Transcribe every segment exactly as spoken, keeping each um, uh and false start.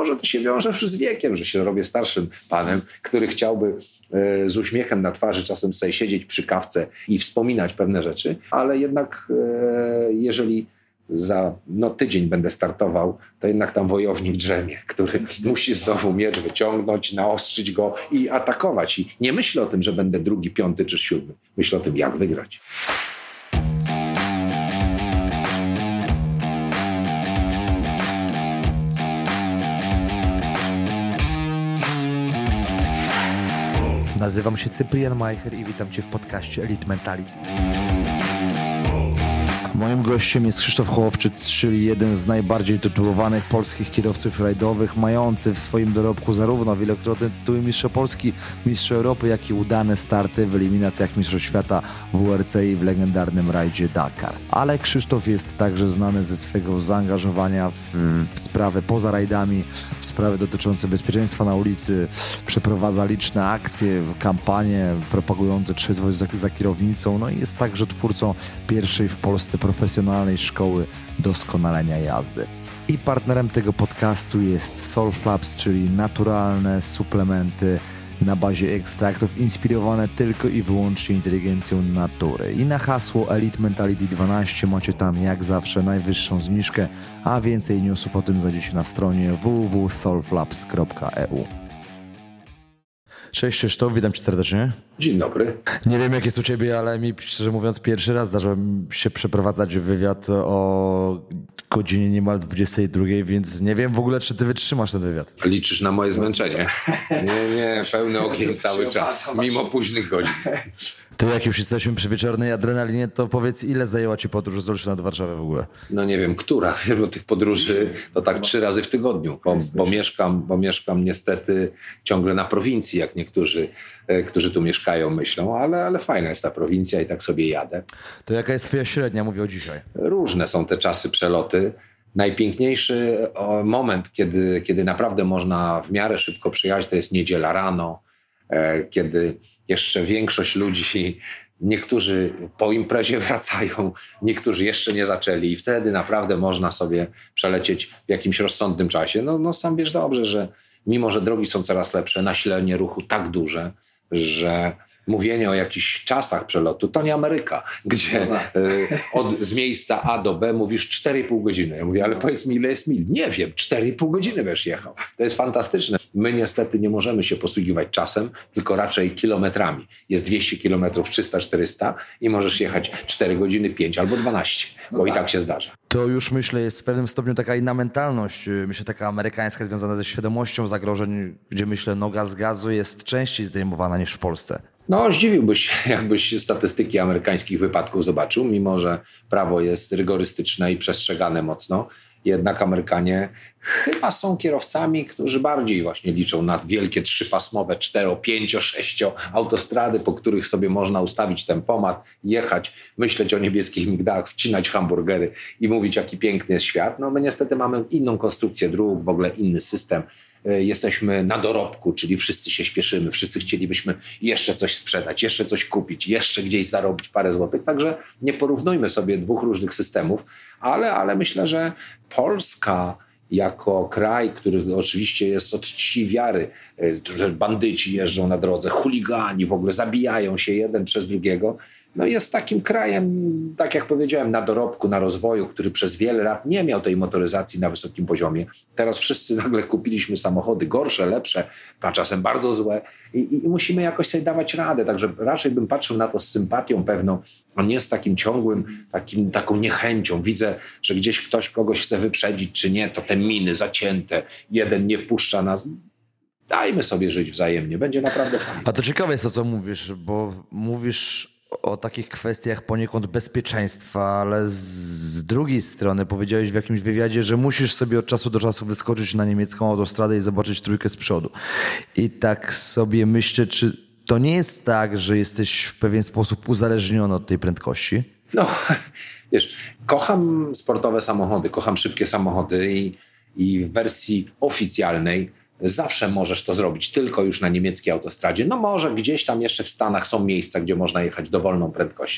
może to się wiąże już z wiekiem, że się robię starszym panem, który chciałby e, z uśmiechem na twarzy czasem sobie siedzieć przy kawce i wspominać pewne rzeczy, ale jednak e, jeżeli za no, tydzień będę startował, to jednak tam wojownik drzemie, który musi znowu miecz wyciągnąć, naostrzyć go i atakować. I nie myślę o tym, że będę drugi, piąty czy siódmy. Myślę o tym, jak wygrać. Nazywam się Cyprian Majcher i witam Cię w podcaście Elite Mentality. Moim gościem jest Krzysztof Hołowczyc, czyli jeden z najbardziej tytułowanych polskich kierowców rajdowych, mający w swoim dorobku zarówno wielokrotne tytuły mistrza Polski, mistrza Europy, jak i udane starty w eliminacjach mistrzostw świata w W R C i w legendarnym rajdzie Dakar. Ale Krzysztof jest także znany ze swego zaangażowania w, w sprawy poza rajdami, w sprawy dotyczące bezpieczeństwa na ulicy, przeprowadza liczne akcje, kampanie propagujące trzeźwość za, za kierownicą, no i jest także twórcą pierwszej w Polsce profesjonalnej szkoły doskonalenia jazdy. I partnerem tego podcastu jest Solflabs, czyli naturalne suplementy na bazie ekstraktów inspirowane tylko i wyłącznie inteligencją natury. I na hasło Elite Mentality dwanaście macie tam jak zawsze najwyższą zniżkę, a więcej newsów o tym znajdziecie na stronie w w w kropka solflabs kropka e u. Cześć Krzysztof, witam Cię serdecznie. Dzień dobry. Nie wiem jak jest u Ciebie, ale mi szczerze mówiąc pierwszy raz zdarzyło mi się przeprowadzać wywiad o godzinie niemal dwudziestej drugiej, więc nie wiem w ogóle, czy Ty wytrzymasz ten wywiad. Liczysz na moje zmęczenie? Nie, nie, pełny ogień cały czas, mimo późnych godzin. To jak już jesteśmy przy wieczornej adrenalinie, to powiedz, ile zajęła Ci podróż z Olsztyna do Warszawy w ogóle? No nie wiem, która, bo tych podróży to tak trzy razy w tygodniu, bo, bo, mieszkam, bo mieszkam niestety ciągle na prowincji, jak niektórzy, którzy tu mieszkają, myślą, ale, ale fajna jest ta prowincja i tak sobie jadę. To jaka jest Twoja średnia, mówię o dzisiaj? Różne są te czasy, przeloty. Najpiękniejszy moment, kiedy, kiedy naprawdę można w miarę szybko przyjechać, to jest niedziela rano, kiedy jeszcze większość ludzi, niektórzy po imprezie wracają, niektórzy jeszcze nie zaczęli i wtedy naprawdę można sobie przelecieć w jakimś rozsądnym czasie. No, no sam wiesz dobrze, że mimo, że drogi są coraz lepsze, nasilenie ruchu tak duże, że mówienie o jakichś czasach przelotu to nie Ameryka, gdzie y, od, z miejsca A do B mówisz cztery i pół godziny. Ja mówię, ale powiedz mi, ile jest mil? Nie wiem, cztery i pół godziny będziesz jechał. To jest fantastyczne. My niestety nie możemy się posługiwać czasem, tylko raczej kilometrami. Jest dwieście kilometrów, trzysta czterysta i możesz jechać cztery godziny, pięć albo dwanaście, bo no tak. I tak się zdarza. To już myślę jest w pewnym stopniu taka inna mentalność, myślę taka amerykańska związana ze świadomością zagrożeń, gdzie myślę noga z gazu jest częściej zdejmowana niż w Polsce. No, zdziwiłbyś się, jakbyś statystyki amerykańskich wypadków zobaczył, mimo że prawo jest rygorystyczne i przestrzegane mocno. Jednak Amerykanie chyba są kierowcami, którzy bardziej właśnie liczą na wielkie trzypasmowe, cztero, pięcio, sześcio autostrady, po których sobie można ustawić tempomat, jechać, myśleć o niebieskich migdałach, wcinać hamburgery i mówić, jaki piękny jest świat. No my niestety mamy inną konstrukcję dróg, w ogóle inny system. Jesteśmy na dorobku, czyli wszyscy się śpieszymy, wszyscy chcielibyśmy jeszcze coś sprzedać, jeszcze coś kupić, jeszcze gdzieś zarobić parę złotych, także nie porównujmy sobie dwóch różnych systemów, ale, ale myślę, że Polska jako kraj, który oczywiście jest od czci wiary, że bandyci jeżdżą na drodze, chuligani w ogóle zabijają się jeden przez drugiego, no jest takim krajem, tak jak powiedziałem, na dorobku, na rozwoju, który przez wiele lat nie miał tej motoryzacji na wysokim poziomie. Teraz wszyscy nagle kupiliśmy samochody gorsze, lepsze, a czasem bardzo złe i, i musimy jakoś sobie dawać radę. Także raczej bym patrzył na to z sympatią pewną, a nie z takim ciągłym, takim, taką niechęcią. Widzę, że gdzieś ktoś kogoś chce wyprzedzić, czy nie, to te miny zacięte, jeden nie puszcza nas. Dajmy sobie żyć wzajemnie, będzie naprawdę fajnie. A to ciekawe jest to, co mówisz, bo mówisz o takich kwestiach poniekąd bezpieczeństwa, ale z drugiej strony powiedziałeś w jakimś wywiadzie, że musisz sobie od czasu do czasu wyskoczyć na niemiecką autostradę i zobaczyć trójkę z przodu. I tak sobie myślę, czy to nie jest tak, że jesteś w pewien sposób uzależniony od tej prędkości? No, wiesz, kocham sportowe samochody, kocham szybkie samochody i, i w wersji oficjalnej zawsze możesz to zrobić tylko już na niemieckiej autostradzie. No może gdzieś tam jeszcze w Stanach są miejsca, gdzie można jechać dowolną prędkością.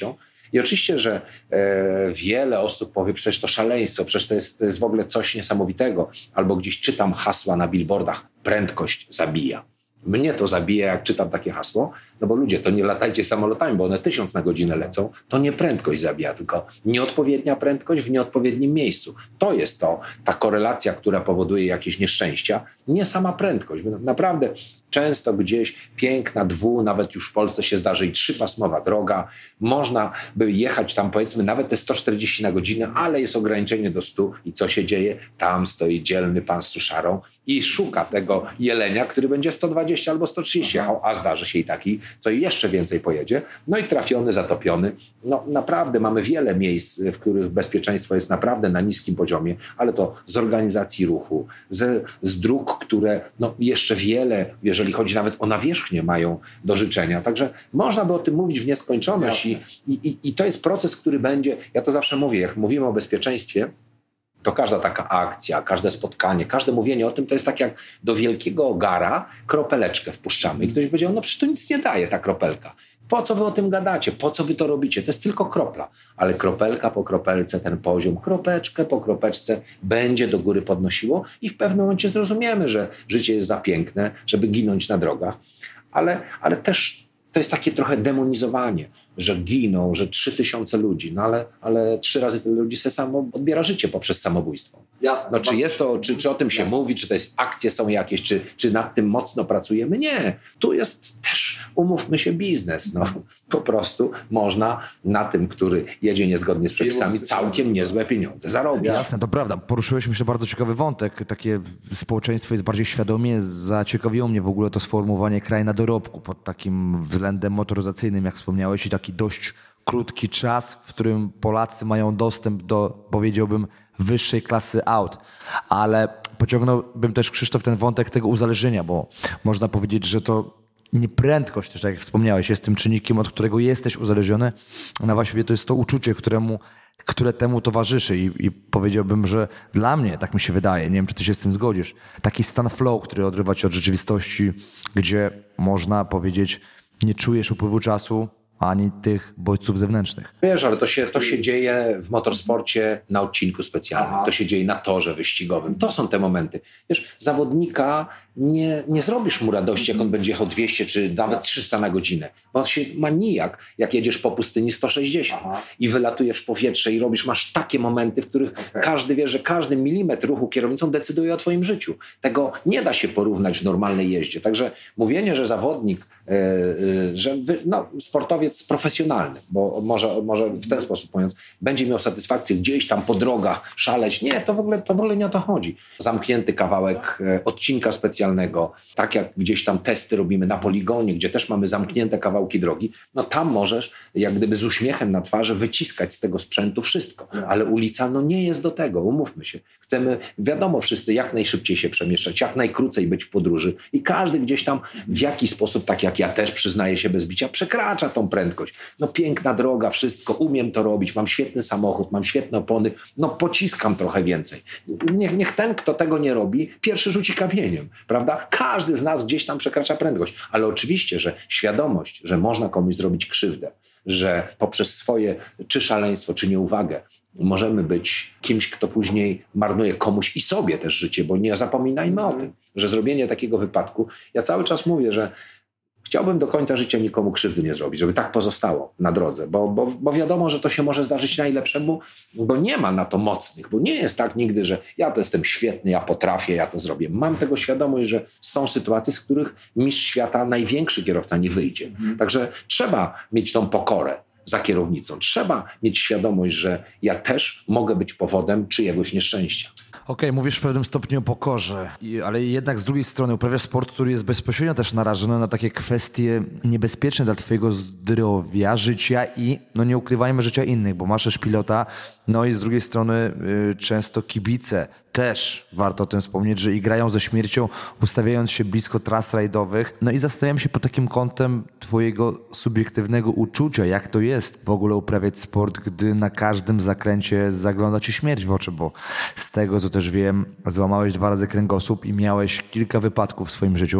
I oczywiście, że e, wiele osób powie, przecież to szaleństwo, przecież to jest, to jest w ogóle coś niesamowitego. Albo gdzieś czytam hasła na billboardach, prędkość zabija. Mnie to zabija, jak czytam takie hasło, no bo ludzie, to nie latajcie samolotami, bo one tysiąc na godzinę lecą, to nie prędkość zabija, tylko nieodpowiednia prędkość w nieodpowiednim miejscu. To jest to, ta korelacja, która powoduje jakieś nieszczęścia, nie sama prędkość. Naprawdę często gdzieś piękna, dwu, nawet już w Polsce się zdarzy i trzypasmowa droga, można by jechać tam powiedzmy nawet te sto czterdzieści na godzinę, ale jest ograniczenie do stu i co się dzieje? Tam stoi dzielny pan z suszarą i szuka tego jelenia, który będzie sto dwadzieścia albo sto trzydzieści jechał, a zdarzy się i taki, co jeszcze więcej pojedzie. No i trafiony, zatopiony. No naprawdę mamy wiele miejsc, w których bezpieczeństwo jest naprawdę na niskim poziomie, ale to z organizacji ruchu, z, z dróg, które no jeszcze wiele, jeżeli chodzi nawet o nawierzchnię, mają do życzenia. Także można by o tym mówić w nieskończoność i, i, i to jest proces, który będzie, ja to zawsze mówię, jak mówimy o bezpieczeństwie, to każda taka akcja, każde spotkanie, każde mówienie o tym to jest tak jak do wielkiego ogara kropeleczkę wpuszczamy i ktoś powiedział, no przecież to nic nie daje ta kropelka. Po co wy o tym gadacie? Po co wy to robicie? To jest tylko kropla. Ale kropelka po kropelce, ten poziom, kropeczkę po kropeczce będzie do góry podnosiło i w pewnym momencie zrozumiemy, że życie jest za piękne, żeby ginąć na drogach. Ale, ale też to jest takie trochę demonizowanie, że giną, że trzy tysiące ludzi, no ale, ale trzy razy tyle ludzi sobie samo odbiera życie poprzez samobójstwo. Jasne, no, czy, jest to, czy, czy o tym się jasne. mówi, czy to jest akcje są jakieś, czy, czy nad tym mocno pracujemy? Nie. Tu jest też, umówmy się, biznes. No. Po prostu można na tym, który jedzie niezgodnie z przepisami, całkiem niezłe pieniądze zarobić. Jasne, to prawda. Poruszyłeś myślę bardzo ciekawy wątek. Takie społeczeństwo jest bardziej świadomie. Zaciekawiło mnie w ogóle to sformułowanie kraj na dorobku pod takim względem motoryzacyjnym, jak wspomniałeś, i taki dość krótki czas, w którym Polacy mają dostęp do, powiedziałbym, wyższej klasy aut. Ale pociągnąłbym też, Krzysztof, ten wątek tego uzależnienia, bo można powiedzieć, że to nie prędkość, też tak jak wspomniałeś, jest tym czynnikiem, od którego jesteś uzależniony, a właściwie to jest to uczucie, któremu, które temu towarzyszy i, i powiedziałbym, że dla mnie, tak mi się wydaje, nie wiem, czy ty się z tym zgodzisz, taki stan flow, który odrywa cię od rzeczywistości, gdzie można powiedzieć, nie czujesz upływu czasu, ani tych bodźców zewnętrznych. Wiesz, ale to się, to się dzieje w motorsporcie na odcinku specjalnym. Aha. To się dzieje na torze wyścigowym. To są te momenty. Wiesz, zawodnika nie, nie zrobisz mu radości, jak on będzie jechał dwieście czy nawet trzysta na godzinę. Bo on się ma nijak, jak jedziesz po pustyni sto sześćdziesiąt Aha. i wylatujesz w powietrze i robisz, masz takie momenty, w których okay. każdy wie, że każdy milimetr ruchu kierownicą decyduje o twoim życiu. Tego nie da się porównać w normalnej jeździe. Także mówienie, że zawodnik, yy, yy, że wy, no, sportowiec profesjonalny, bo może, może w ten sposób mówiąc, będzie miał satysfakcję gdzieś tam po drogach szaleć. Nie, to w ogóle, to w ogóle nie o to chodzi. Zamknięty kawałek yy, odcinka specjalnego, tak jak gdzieś tam testy robimy na poligonie, gdzie też mamy zamknięte kawałki drogi, no tam możesz jak gdyby z uśmiechem na twarzy wyciskać z tego sprzętu wszystko. Ale ulica no nie jest do tego, umówmy się. Chcemy, wiadomo wszyscy, jak najszybciej się przemieszczać, jak najkrócej być w podróży i każdy gdzieś tam w jakiś sposób, tak jak ja też przyznaję się bez bicia, przekracza tą prędkość. No piękna droga, wszystko, umiem to robić, mam świetny samochód, mam świetne opony, no pociskam trochę więcej. Niech, niech ten, kto tego nie robi, pierwszy rzuci kamieniem. Prawda? Każdy z nas gdzieś tam przekracza prędkość, ale oczywiście, że świadomość, że można komuś zrobić krzywdę, że poprzez swoje czy szaleństwo, czy nieuwagę możemy być kimś, kto później marnuje komuś i sobie też życie, bo nie zapominajmy o tym, że zrobienie takiego wypadku, ja cały czas mówię, że chciałbym do końca życia nikomu krzywdy nie zrobić, żeby tak pozostało na drodze, bo, bo, bo wiadomo, że to się może zdarzyć najlepszemu, bo nie ma na to mocnych, bo nie jest tak nigdy, że ja to jestem świetny, ja potrafię, ja to zrobię. Mam tego świadomość, że są sytuacje, z których mistrz świata, największy kierowca nie wyjdzie. Mhm. Także trzeba mieć tą pokorę za kierownicą. Trzeba mieć świadomość, że ja też mogę być powodem czyjegoś nieszczęścia. Okej, okay, mówisz w pewnym stopniu o pokorze, ale jednak z drugiej strony uprawiasz sport, który jest bezpośrednio też narażony na takie kwestie niebezpieczne dla twojego zdrowia, życia i, no nie ukrywajmy, życia innych, bo masz też pilota, no i z drugiej strony y, często kibice też, warto o tym wspomnieć, że igrają ze śmiercią, ustawiając się blisko tras rajdowych. No i zastanawiam się pod takim kątem twojego subiektywnego uczucia, jak to jest w ogóle uprawiać sport, gdy na każdym zakręcie zagląda ci śmierć w oczy, bo z tego, co też wiem, złamałeś dwa razy kręgosłup i miałeś kilka wypadków w swoim życiu.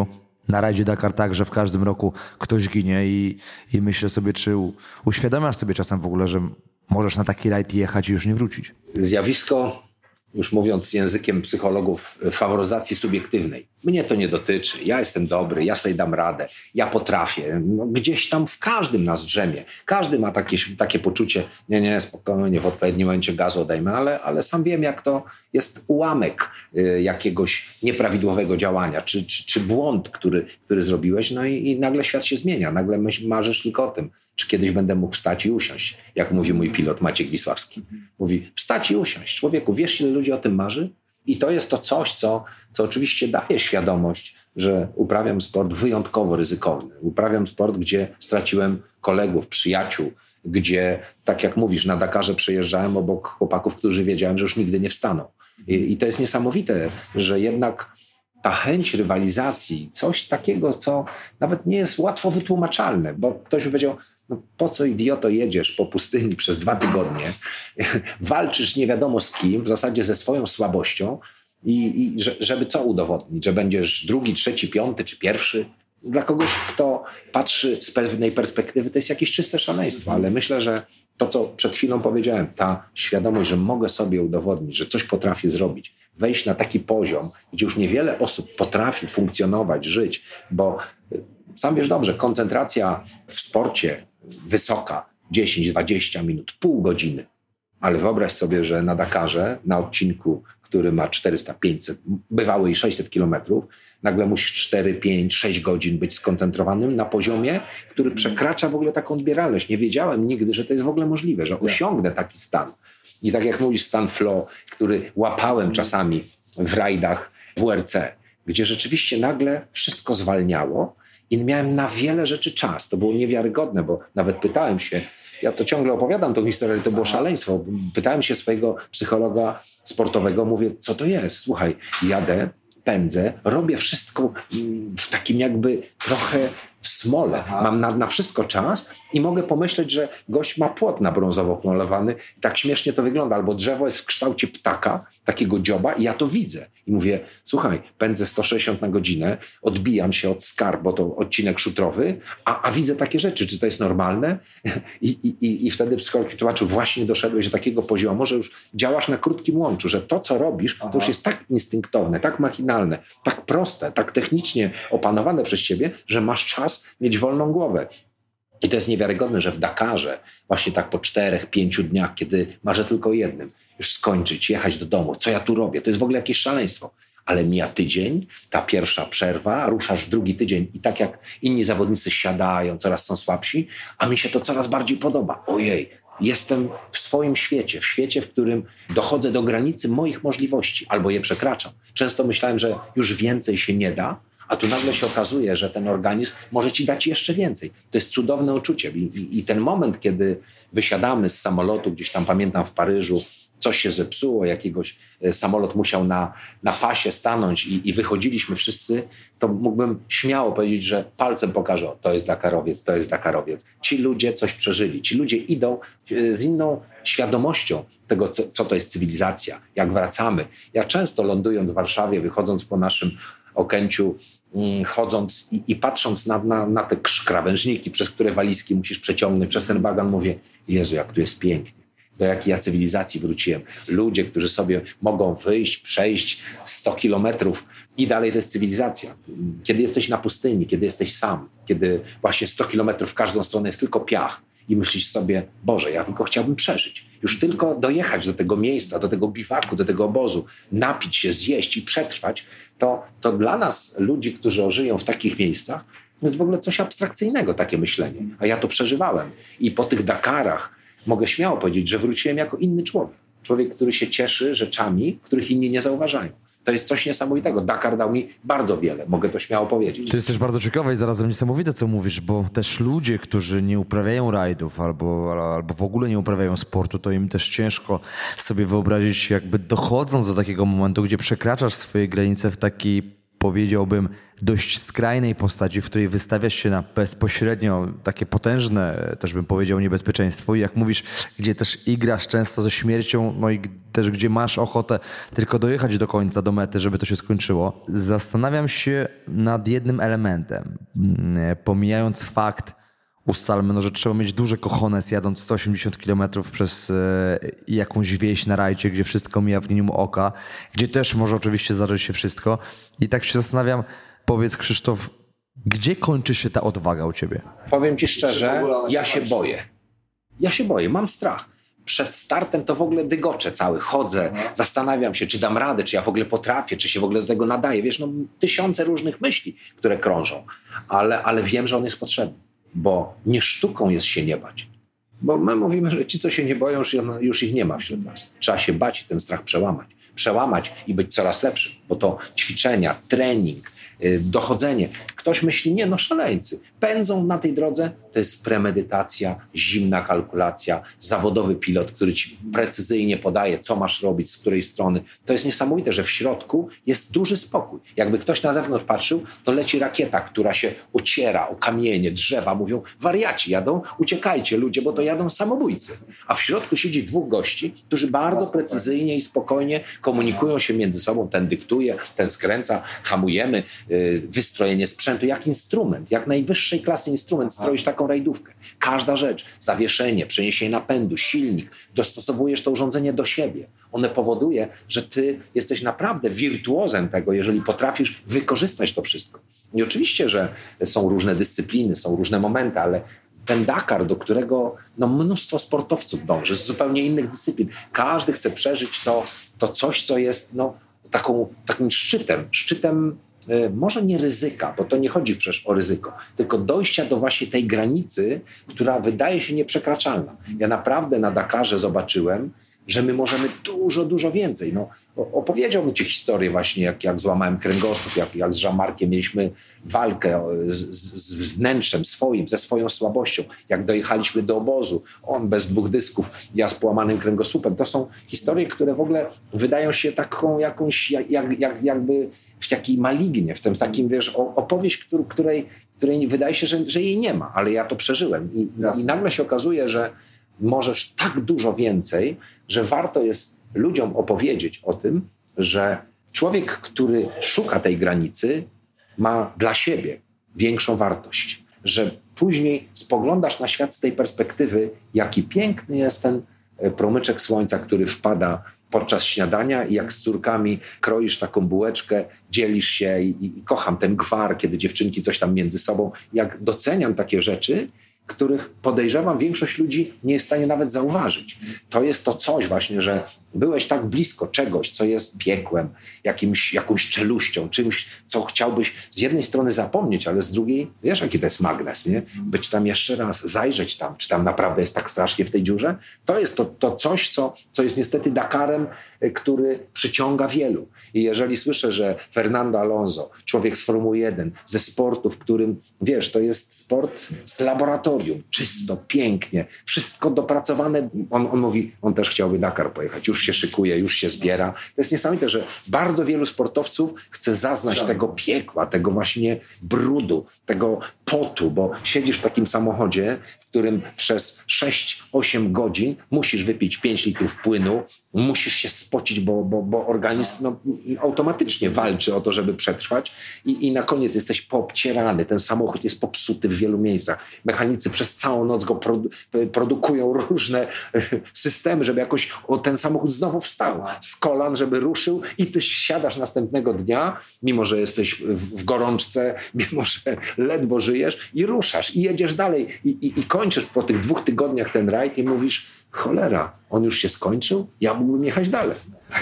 na rajdzie Dakar tak, że w każdym roku ktoś ginie i, i myślę sobie, czy u, uświadamiasz sobie czasem w ogóle, że możesz na taki rajd jechać i już nie wrócić? Zjawisko, już mówiąc językiem psychologów, faworyzacji subiektywnej. Mnie to nie dotyczy, ja jestem dobry, ja sobie dam radę, ja potrafię. No, gdzieś tam w każdym nas drzemie. Każdy ma takie, takie poczucie, nie, nie, spokojnie, w odpowiednim momencie gazu dajmy, ale, ale sam wiem, jak to jest ułamek y, jakiegoś nieprawidłowego działania, czy, czy, czy błąd, który, który zrobiłeś, no i, i nagle świat się zmienia, nagle myśl, marzysz tylko o tym, czy kiedyś będę mógł wstać i usiąść, jak mówi mój pilot Maciek Wisławski. Mówi, wstać i usiąść. Człowieku, wiesz, ile ludzi o tym marzy? I to jest to coś, co, co oczywiście daje świadomość, że uprawiam sport wyjątkowo ryzykowny. Uprawiam sport, gdzie straciłem kolegów, przyjaciół, gdzie, tak jak mówisz, na Dakarze przejeżdżałem obok chłopaków, którzy wiedziałem, że już nigdy nie wstaną. I, i to jest niesamowite, że jednak ta chęć rywalizacji, coś takiego, co nawet nie jest łatwo wytłumaczalne, bo ktoś by powiedział, no po co, idioto, jedziesz po pustyni przez dwa tygodnie, walczysz nie wiadomo z kim, w zasadzie ze swoją słabością i, i że, żeby co udowodnić, że będziesz drugi, trzeci, piąty czy pierwszy. Dla kogoś, kto patrzy z pewnej perspektywy, to jest jakieś czyste szaleństwo, ale myślę, że to, co przed chwilą powiedziałem, ta świadomość, że mogę sobie udowodnić, że coś potrafię zrobić, wejść na taki poziom, gdzie już niewiele osób potrafi funkcjonować, żyć, bo sam wiesz dobrze, koncentracja w sporcie wysoka, dziesięć dwadzieścia minut, pół godziny. Ale wyobraź sobie, że na Dakarze, na odcinku, który ma czterysta, pięćset, bywały i sześćset kilometrów, nagle musisz cztery, pięć, sześć godzin być skoncentrowanym na poziomie, który przekracza w ogóle taką odbieralność. Nie wiedziałem nigdy, że to jest w ogóle możliwe, że osiągnę taki stan. I tak jak mówisz, stan flow, który łapałem czasami w rajdach W R C, gdzie rzeczywiście nagle wszystko zwalniało i miałem na wiele rzeczy czas. To było niewiarygodne, bo nawet pytałem się, ja to ciągle opowiadam tą historię, ale to było szaleństwo. Pytałem się swojego psychologa sportowego, mówię, co to jest? Słuchaj, jadę, pędzę, robię wszystko w takim jakby trochę w smole. Aha. Mam na, na wszystko czas i mogę pomyśleć, że gość ma płot na brązowo pomalowany. Tak śmiesznie to wygląda. Albo drzewo jest w kształcie ptaka, takiego dzioba i ja to widzę. I mówię, słuchaj, pędzę sto sześćdziesiąt na godzinę, odbijam się od Skarb, bo to odcinek szutrowy, a, a widzę takie rzeczy. Czy to jest normalne? I, i, i wtedy psycholog tłumaczył, właśnie doszedłeś do takiego poziomu, że już działasz na krótkim łączu, że to, co robisz, Aha. to już jest tak instynktowne, tak machinalne, tak proste, tak technicznie opanowane przez ciebie, że masz czas mieć wolną głowę. I to jest niewiarygodne, że w Dakarze właśnie tak po czterech, pięciu dniach, kiedy marzę tylko o jednym, już skończyć, jechać do domu, co ja tu robię, to jest w ogóle jakieś szaleństwo. Ale mija tydzień, ta pierwsza przerwa, ruszasz w drugi tydzień i tak jak inni zawodnicy siadają, coraz są słabsi, a mi się to coraz bardziej podoba. Ojej, jestem w swoim świecie, w świecie, w którym dochodzę do granicy moich możliwości albo je przekraczam. Często myślałem, że już więcej się nie da, a tu nagle się okazuje, że ten organizm może ci dać jeszcze więcej. To jest cudowne uczucie. I, i, i ten moment, kiedy wysiadamy z samolotu, gdzieś tam pamiętam w Paryżu, coś się zepsuło, jakiegoś samolot musiał na, na pasie stanąć i, i wychodziliśmy wszyscy, to mógłbym śmiało powiedzieć, że palcem pokażę, to jest Dakarowiec, to jest Dakarowiec. Ci ludzie coś przeżyli. Ci ludzie idą z inną świadomością tego, co, co to jest cywilizacja, jak wracamy. Ja często lądując w Warszawie, wychodząc po naszym Okęciu, chodząc i, i patrząc na, na, na te krawężniki, przez które walizki musisz przeciągnąć, przez ten bagan, mówię, Jezu, jak tu jest pięknie. Do jakiej ja cywilizacji wróciłem. Ludzie, którzy sobie mogą wyjść, przejść sto kilometrów i dalej to jest cywilizacja. Kiedy jesteś na pustyni, kiedy jesteś sam, kiedy właśnie sto kilometrów w każdą stronę jest tylko piach i myślisz sobie, Boże, ja tylko chciałbym przeżyć. Już tylko dojechać do tego miejsca, do tego biwaku, do tego obozu, napić się, zjeść i przetrwać, to, to dla nas, ludzi, którzy żyją w takich miejscach, jest w ogóle coś abstrakcyjnego, takie myślenie. A ja to przeżywałem. I po tych Dakarach mogę śmiało powiedzieć, że wróciłem jako inny człowiek. Człowiek, który się cieszy rzeczami, których inni nie zauważają. To jest coś niesamowitego. Dakar dał mi bardzo wiele, mogę to śmiało powiedzieć. To jest też bardzo ciekawe i zarazem niesamowite, co mówisz, bo też ludzie, którzy nie uprawiają rajdów albo, albo w ogóle nie uprawiają sportu, to im też ciężko sobie wyobrazić, jakby dochodząc do takiego momentu, gdzie przekraczasz swoje granice w taki powiedziałbym, dość skrajnej postaci, w której wystawiasz się na bezpośrednio takie potężne, też bym powiedział, niebezpieczeństwo. I jak mówisz, gdzie też igrasz często ze śmiercią, no i też gdzie masz ochotę tylko dojechać do końca, do mety, żeby to się skończyło. Zastanawiam się nad jednym elementem, pomijając fakt, ustalmy, no, że trzeba mieć duże cojones jadąc sto osiemdziesiąt kilometrów przez e, jakąś wieś na rajcie, gdzie wszystko mija w mgnieniu oka, gdzie też może oczywiście zdarzyć się wszystko. I tak się zastanawiam, powiedz Krzysztof, gdzie kończy się ta odwaga u ciebie? Powiem ci szczerze, ja się boję. Ja się boję, mam strach. Przed startem to w ogóle dygoczę cały, chodzę, no. Zastanawiam się, czy dam radę, czy ja w ogóle potrafię, czy się w ogóle do tego nadaję. Wiesz, no tysiące różnych myśli, które krążą, ale, ale wiem, że on jest potrzebny. Bo nie sztuką jest się nie bać. Bo my mówimy, że ci, co się nie boją, już ich nie ma wśród nas. Trzeba się bać i ten strach przełamać. Przełamać i być coraz lepszym. Bo to ćwiczenia, trening, dochodzenie. Ktoś myśli, nie no szaleńcy, pędzą na tej drodze, to jest premedytacja, zimna kalkulacja, zawodowy pilot, który ci precyzyjnie podaje, co masz robić, z której strony. To jest niesamowite, że w środku jest duży spokój. Jakby ktoś na zewnątrz patrzył, to leci rakieta, która się ociera o kamienie, drzewa, mówią, wariaci jadą, uciekajcie ludzie, bo to jadą samobójcy. A w środku siedzi dwóch gości, którzy bardzo precyzyjnie i spokojnie komunikują się między sobą, ten dyktuje, ten skręca, hamujemy, wystrojenie sprzętu, jak instrument, jak najwyższej klasy instrument, stroisz taką rajdówkę. Każda rzecz, zawieszenie, przeniesienie napędu, silnik, dostosowujesz to urządzenie do siebie. One powoduje, że ty jesteś naprawdę wirtuozem tego, jeżeli potrafisz wykorzystać to wszystko. I oczywiście, że są różne dyscypliny, są różne momenty, ale ten Dakar, do którego no, mnóstwo sportowców dąży z zupełnie innych dyscyplin. Każdy chce przeżyć to, to coś, co jest no, taką, takim szczytem, szczytem może nie ryzyka, bo to nie chodzi przecież o ryzyko, tylko dojścia do właśnie tej granicy, która wydaje się nieprzekraczalna. Ja naprawdę na Dakarze zobaczyłem, że my możemy dużo, dużo więcej. No, opowiedziałbym ci historię właśnie, jak, jak złamałem kręgosłup, jak, jak z Jean-Marciem mieliśmy walkę z, z, z wnętrzem swoim, ze swoją słabością, jak dojechaliśmy do obozu, on bez dwóch dysków, ja z połamanym kręgosłupem. To są historie, które w ogóle wydają się taką jakąś, jak, jak, jakby w takiej malignie, w tym takim, wiesz, opowieść, który, której, której wydaje się, że, że jej nie ma, ale ja to przeżyłem. I, i nagle się okazuje, że możesz tak dużo więcej, że warto jest ludziom opowiedzieć o tym, że człowiek, który szuka tej granicy, ma dla siebie większą wartość. Że później spoglądasz na świat z tej perspektywy, jaki piękny jest ten promyczek słońca, który wpada podczas śniadania i jak z córkami kroisz taką bułeczkę, dzielisz się i, i kocham ten gwar, kiedy dziewczynki coś tam między sobą. Jak doceniam takie rzeczy, których podejrzewam większość ludzi nie jest w stanie nawet zauważyć. To jest to coś właśnie, że byłeś tak blisko czegoś, co jest piekłem, jakimś, jakąś czeluścią, czymś, co chciałbyś z jednej strony zapomnieć, ale z drugiej, wiesz, jaki to jest magnes, nie? Być tam jeszcze raz, zajrzeć tam, czy tam naprawdę jest tak strasznie w tej dziurze. To jest to, to coś, co, co jest niestety Dakarem, który przyciąga wielu. I jeżeli słyszę, że Fernando Alonso, człowiek z Formuły jeden, ze sportu, w którym, wiesz, to jest sport z laboratorium, czysto, pięknie, wszystko dopracowane. On, on mówi, on też chciałby Dakar pojechać, już się szykuje, już się zbiera. To jest niesamowite, że bardzo wielu sportowców chce zaznać tego piekła, tego właśnie brudu, tego potu, bo siedzisz w takim samochodzie, w którym przez sześć osiem godzin musisz wypić pięć litrów płynu, musisz się spocić, bo, bo, bo organizm no, automatycznie walczy o to, żeby przetrwać i, i na koniec jesteś poobcierany, ten samochód jest popsuty w wielu miejscach. Mechanicy przez całą noc go produ- produkują różne systemy, żeby jakoś o, ten samochód znowu wstał z kolan, żeby ruszył i ty siadasz następnego dnia, mimo że jesteś w, w gorączce, mimo że ledwo żyjesz i ruszasz i jedziesz dalej i, i, i kończysz po tych dwóch tygodniach ten rajd i mówisz, cholera, on już się skończył, ja mógłbym jechać dalej.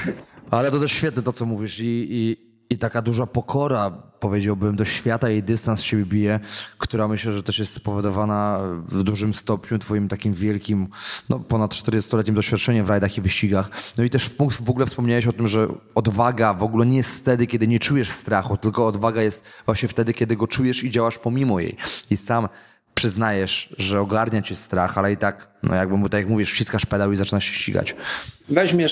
Ale to też świetne to, co mówisz i, i, i taka duża pokora, powiedziałbym, do świata i dystans siebie bije, która myślę, że też jest spowodowana w dużym stopniu twoim takim wielkim, no ponad czterdziestoletnim doświadczeniem w rajdach i wyścigach. No i też w, w ogóle wspomniałeś o tym, że odwaga w ogóle nie jest wtedy, kiedy nie czujesz strachu, tylko odwaga jest właśnie wtedy, kiedy go czujesz i działasz pomimo jej. I sam przyznajesz, że ogarnia cię strach, ale i tak, no jakby tak jak mówisz, wciskasz pedał i zaczynasz się ścigać. Weźmiesz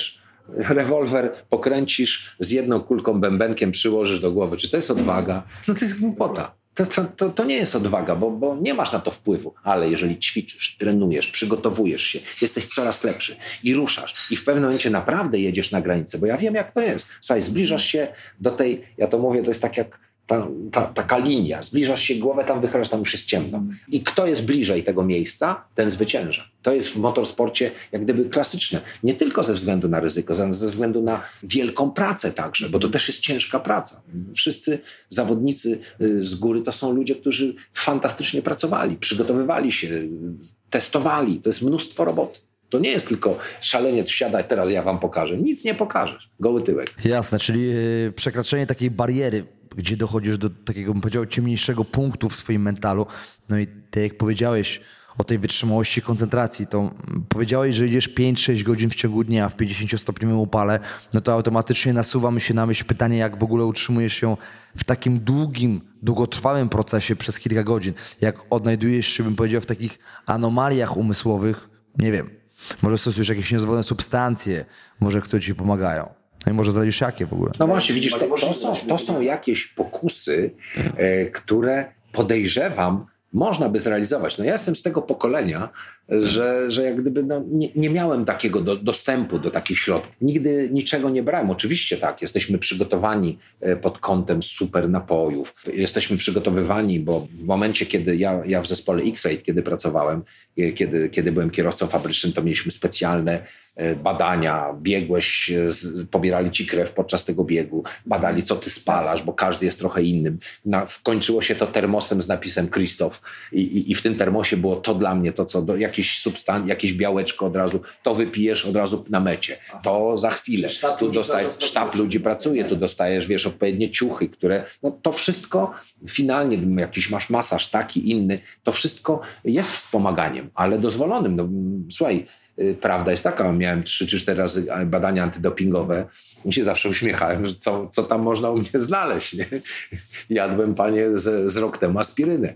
rewolwer pokręcisz z jedną kulką bębenkiem, przyłożysz do głowy. Czy to jest odwaga? No to jest głupota. To, to, to, to nie jest odwaga, bo, bo nie masz na to wpływu. Ale jeżeli ćwiczysz, trenujesz, przygotowujesz się, jesteś coraz lepszy i ruszasz i w pewnym momencie naprawdę jedziesz na granicę, bo ja wiem, jak to jest. Słuchaj, zbliżasz się do tej, ja to mówię, to jest tak jak ta, ta, taka linia. Zbliżasz się głowę, tam wychylasz, tam już jest ciemno. I kto jest bliżej tego miejsca, ten zwycięża. To jest w motorsporcie jak gdyby klasyczne. Nie tylko ze względu na ryzyko, ze względu na wielką pracę także, bo to też jest ciężka praca. Wszyscy zawodnicy z góry to są ludzie, którzy fantastycznie pracowali, przygotowywali się, testowali. To jest mnóstwo roboty. To nie jest tylko szaleniec wsiada, teraz ja wam pokażę. Nic nie pokażesz. Goły tyłek. Jasne, czyli yy, przekraczanie takiej bariery, gdzie dochodzisz do takiego, bym powiedział, ciemniejszego punktu w swoim mentalu. No i tak jak powiedziałeś o tej wytrzymałości, koncentracji, to powiedziałeś, że idziesz pięć sześć godzin w ciągu dnia w pięćdziesięciostopniowym upale, no to automatycznie nasuwa mi się na myśl pytanie, jak w ogóle utrzymujesz się w takim długim, długotrwałym procesie przez kilka godzin. Jak odnajdujesz się, bym powiedział, w takich anomaliach umysłowych, nie wiem, może stosujesz jakieś niedozwolone substancje, może które ci pomagają. No i może zdradzisz jakie w ogóle. No właśnie, widzisz, to, to, są, to są jakieś pokusy, e, które podejrzewam, można by zrealizować. No ja jestem z tego pokolenia, że, że jak gdyby no, nie, nie miałem takiego do, dostępu do takich środków. Nigdy niczego nie brałem. Oczywiście tak, jesteśmy przygotowani pod kątem super napojów. Jesteśmy przygotowywani, bo w momencie, kiedy ja, ja w zespole X-Aid, kiedy pracowałem, kiedy, kiedy byłem kierowcą fabrycznym, to mieliśmy specjalne badania, biegłeś, z, pobierali ci krew podczas tego biegu, badali, co ty spalasz, bo każdy jest trochę innym. Na, kończyło się to termosem z napisem Krzysztof i, i, i w tym termosie było to dla mnie, to co, do, jakieś substan- jakieś białeczko od razu, to wypijesz od razu na mecie, to za chwilę, tu dostajesz, sztab ludzi pracuje, tu dostajesz, wiesz, odpowiednie ciuchy, które, no to wszystko finalnie, jakiś masz masaż taki, inny, to wszystko jest wspomaganiem, ale dozwolonym. No, słuchaj, prawda jest taka, miałem trzy czy cztery razy badania antydopingowe i się zawsze uśmiechałem, że co, co tam można u mnie znaleźć. Nie? Jadłem, panie, z, z rok temu aspirynę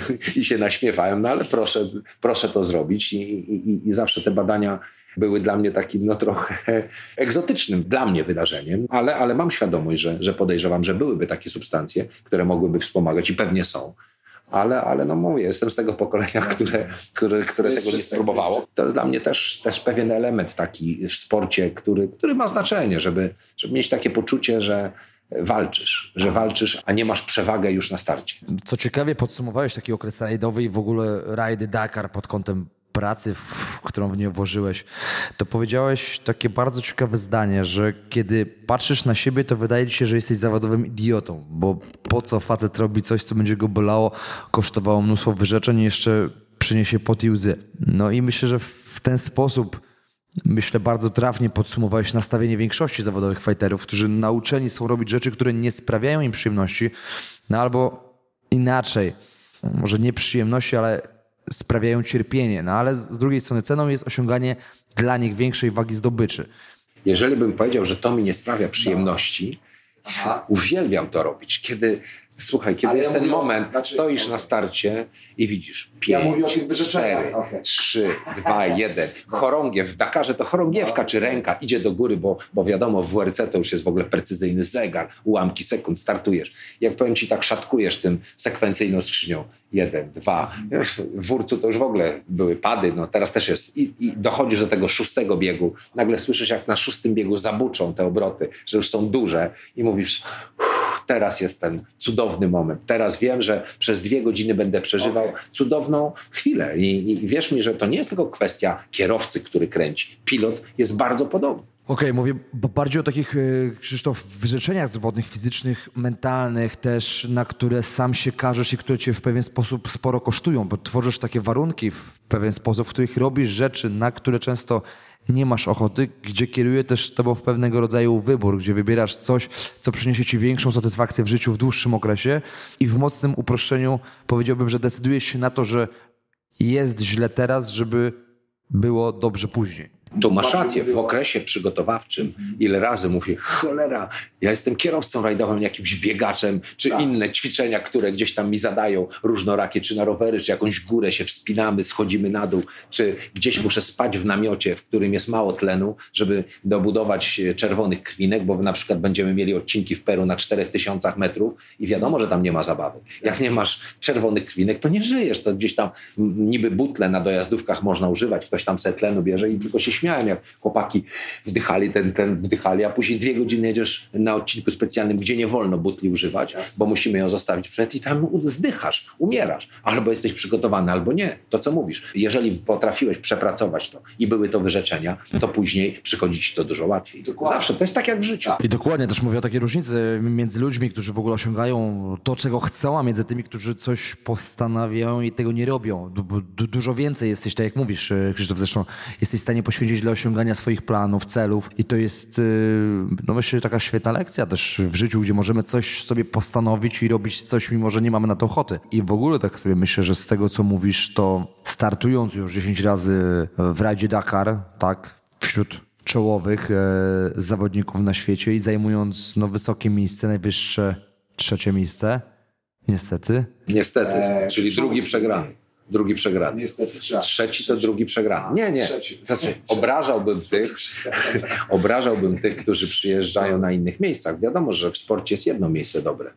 i się naśmiewałem, no ale proszę, proszę to zrobić i, i, i zawsze te badania były dla mnie takim no trochę egzotycznym dla mnie wydarzeniem, ale, ale mam świadomość, że, że podejrzewam, że byłyby takie substancje, które mogłyby wspomagać i pewnie są. Ale, ale no mówię, jestem z tego pokolenia, które, które, które tego nie spróbowało. To jest dla mnie też, też pewien element taki w sporcie, który, który ma znaczenie, żeby, żeby mieć takie poczucie, że walczysz, że walczysz, a nie masz przewagę już na starcie. Co ciekawie podsumowałeś taki okres rajdowy i w ogóle rajdy Dakar pod kątem pracy, w którą w nie włożyłeś, to powiedziałeś takie bardzo ciekawe zdanie, że kiedy patrzysz na siebie, to wydaje ci się, że jesteś zawodowym idiotą, bo po co facet robi coś, co będzie go bolało, kosztowało mnóstwo wyrzeczeń i jeszcze przyniesie pot i łzy. No i myślę, że w ten sposób, myślę, bardzo trafnie podsumowałeś nastawienie większości zawodowych fighterów, którzy nauczeni są robić rzeczy, które nie sprawiają im przyjemności, no albo inaczej, może nie przyjemności, ale sprawiają cierpienie, no ale z drugiej strony ceną jest osiąganie dla nich większej wagi zdobyczy. Jeżeli bym powiedział, że to mi nie sprawia przyjemności, no. Uwielbiam to robić. Kiedy, słuchaj, kiedy ale jest ja ten moment, o, znaczy, stoisz okay. na starcie i widzisz pięć, ja cztery, okay. trzy, dwa, jeden. Chorągiew, w Dakarze to chorągiewka czy ręka idzie do góry, bo, bo wiadomo, w W R C to już jest w ogóle precyzyjny zegar, ułamki sekund, startujesz. Jak powiem ci, tak szatkujesz tym sekwencyjną skrzynią. Jeden, dwa. W Wórcu to już w ogóle były pady, no teraz też jest. I, i dochodzisz do tego szóstego biegu. Nagle słyszysz, jak na szóstym biegu zabuczą te obroty, że już są duże i mówisz, teraz jest ten cudowny moment. Teraz wiem, że przez dwie godziny będę przeżywał okay. cudowną chwilę. I, I wierz mi, że to nie jest tylko kwestia kierowcy, który kręci. Pilot jest bardzo podobny. Okej, okay, mówię bardziej o takich, Krzysztof, wyrzeczeniach zdrowotnych, fizycznych, mentalnych też, na które sam się każesz i które cię w pewien sposób sporo kosztują, bo tworzysz takie warunki w pewien sposób, w których robisz rzeczy, na które często nie masz ochoty, gdzie kieruje też tobą w pewnego rodzaju wybór, gdzie wybierasz coś, co przyniesie ci większą satysfakcję w życiu w dłuższym okresie i w mocnym uproszczeniu powiedziałbym, że decydujesz się na to, że jest źle teraz, żeby było dobrze później. Tu masz rację, w okresie przygotowawczym ile razy mówię, cholera, ja jestem kierowcą rajdowym, jakimś biegaczem, czy tak. inne ćwiczenia, które gdzieś tam mi zadają różnorakie, czy na rowery, czy jakąś górę się wspinamy, schodzimy na dół, czy gdzieś muszę spać w namiocie, w którym jest mało tlenu, żeby dobudować czerwonych krwinek, bo na przykład będziemy mieli odcinki w Peru na czterech tysiącach metrów i wiadomo, że tam nie ma zabawy. Jak nie masz czerwonych krwinek, to nie żyjesz, to gdzieś tam niby butle na dojazdówkach można używać, ktoś tam se tlenu bierze i tylko się śmiałem, jak chłopaki wdychali, ten, ten wdychali, a później dwie godziny jedziesz na odcinku specjalnym, gdzie nie wolno butli używać, bo musimy ją zostawić przed i tam zdychasz, umierasz. Albo jesteś przygotowany, albo nie. To, co mówisz. Jeżeli potrafiłeś przepracować to i były to wyrzeczenia, to później przychodzi ci to dużo łatwiej. Dokładnie. Zawsze. To jest tak jak w życiu. I dokładnie też mówię o takiej różnicy między ludźmi, którzy w ogóle osiągają to, czego chcą, a między tymi, którzy coś postanawiają i tego nie robią. Du- du- dużo więcej jesteś, tak jak mówisz, Krzysztof, zresztą jesteś w stanie poświęcić dla osiągania swoich planów, celów i to jest, no myślę, taka świetna lekcja też w życiu, gdzie możemy coś sobie postanowić i robić coś, mimo że nie mamy na to ochoty. I w ogóle tak sobie myślę, że z tego, co mówisz, to startując już dziesięć razy w rajdzie Dakar, tak, wśród czołowych e, zawodników na świecie i zajmując no, wysokie miejsce, najwyższe trzecie miejsce, niestety. Niestety, eee, czyli drugi przegrany. Drugi przegrany. Niestety trzeba. Trzeci to drugi przegrany. Nie, nie. Znaczy, obrażałbym tych, obrażałbym tych, którzy przyjeżdżają na innych miejscach. Wiadomo, że w sporcie jest jedno miejsce dobre.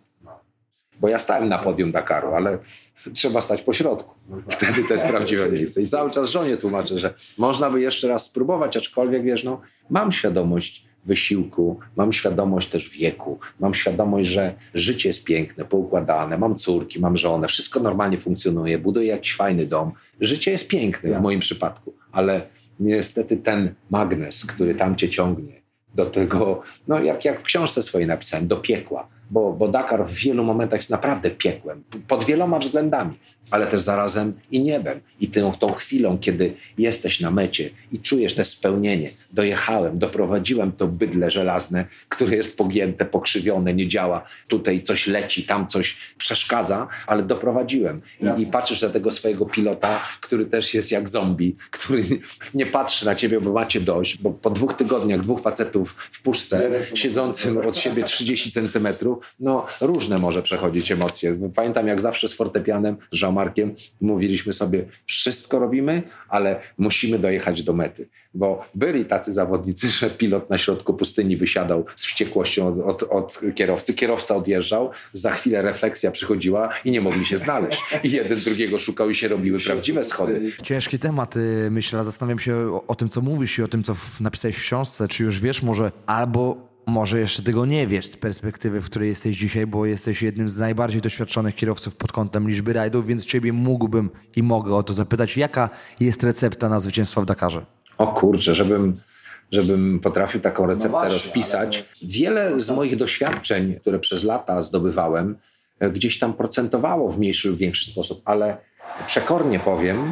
Bo ja stałem na podium Dakaru, ale trzeba stać po środku. Wtedy to jest prawdziwe miejsce. I cały czas żonie tłumaczę, że można by jeszcze raz spróbować, aczkolwiek wiesz, no, mam świadomość wysiłku, mam świadomość też wieku, mam świadomość, że życie jest piękne, poukładane, mam córki, mam żonę, wszystko normalnie funkcjonuje, buduję jakiś fajny dom. Życie jest piękne Jasne. w moim przypadku, ale niestety ten magnes, który tam cię ciągnie do tego, no jak, jak w książce swojej napisałem, do piekła, bo, bo Dakar w wielu momentach jest naprawdę piekłem, pod wieloma względami, ale też zarazem i niebem. I tą, tą chwilą, kiedy jesteś na mecie i czujesz to spełnienie, dojechałem, doprowadziłem to bydle żelazne, które jest pogięte, pokrzywione, nie działa, tutaj coś leci, tam coś przeszkadza, ale doprowadziłem. I, i patrzysz na tego swojego pilota, który też jest jak zombie, który nie patrzy na ciebie, bo macie dość, bo po dwóch tygodniach dwóch facetów w puszce, siedzącym od siebie trzydzieści centymetrów, no różne może przechodzić emocje. Pamiętam jak zawsze z fortepianem, z Markiem mówiliśmy sobie, wszystko robimy, ale musimy dojechać do mety. Bo byli tacy zawodnicy, że pilot na środku pustyni wysiadał z wściekłością od, od, od kierowcy. Kierowca odjeżdżał, za chwilę refleksja przychodziła i nie mogli się znaleźć. I jeden drugiego szukał i się robiły prawdziwe schody. Ciężki temat, myślę, zastanawiam się o, o tym, co mówisz i o tym, co napisałeś w książce. Czy już wiesz może, albo może jeszcze tego nie wiesz z perspektywy, w której jesteś dzisiaj, bo jesteś jednym z najbardziej doświadczonych kierowców pod kątem liczby rajdów, więc ciebie mógłbym i mogę o to zapytać, jaka jest recepta na zwycięstwo w Dakarze? O kurczę, żebym, żebym potrafił taką receptę no właśnie, rozpisać. Ale... Wiele z moich doświadczeń, które przez lata zdobywałem, gdzieś tam procentowało w mniejszy lub większy sposób, ale przekornie powiem,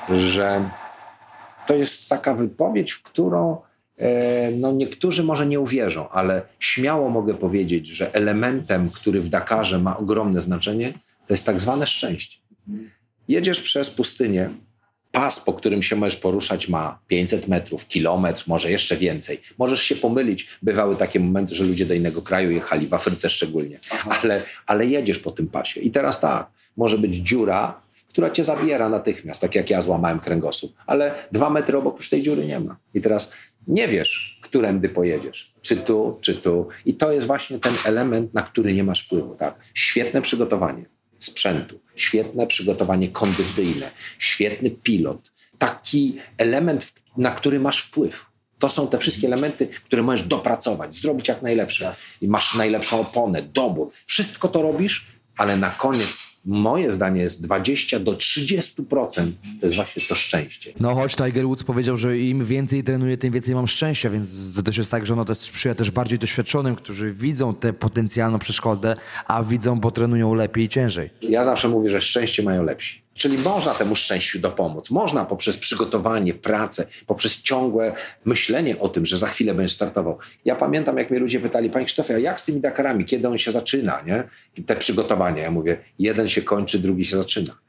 że to jest taka wypowiedź, w którą no niektórzy może nie uwierzą, ale śmiało mogę powiedzieć, że elementem, który w Dakarze ma ogromne znaczenie, to jest tak zwane szczęście. Jedziesz przez pustynię, pas, po którym się możesz poruszać, ma pięćset metrów, kilometr, może jeszcze więcej. Możesz się pomylić. Bywały takie momenty, że ludzie do innego kraju jechali, w Afryce szczególnie, ale, ale jedziesz po tym pasie. I teraz tak, może być dziura, która cię zabiera natychmiast, tak jak ja złamałem kręgosłup, ale dwa metry obok już tej dziury nie ma. I teraz nie wiesz, którędy pojedziesz. Czy tu, czy tu. I to jest właśnie ten element, na który nie masz wpływu. Tak? Świetne przygotowanie sprzętu, świetne przygotowanie kondycyjne, świetny pilot. Taki element, na który masz wpływ. To są te wszystkie elementy, które możesz dopracować, zrobić jak najlepsze. I masz najlepszą oponę, dobór. Wszystko to robisz, ale na koniec moje zdanie jest dwadzieścia do trzydziestu procent to jest właśnie to szczęście. No choć Tiger Woods powiedział, że im więcej trenuję, tym więcej mam szczęścia, więc to też jest tak, że ono też sprzyja też bardziej doświadczonym, którzy widzą tę potencjalną przeszkodę, a widzą, bo trenują lepiej i ciężej. Ja zawsze mówię, że szczęście mają lepsi. Czyli można temu szczęściu dopomóc. Można poprzez przygotowanie, pracę, poprzez ciągłe myślenie o tym, że za chwilę będziesz startował. Ja pamiętam, jak mnie ludzie pytali, panie Krzysztofie, a jak z tymi Dakarami? Kiedy on się zaczyna? Nie? Te przygotowania. Ja mówię, jeden się kończy, drugi się zaczyna.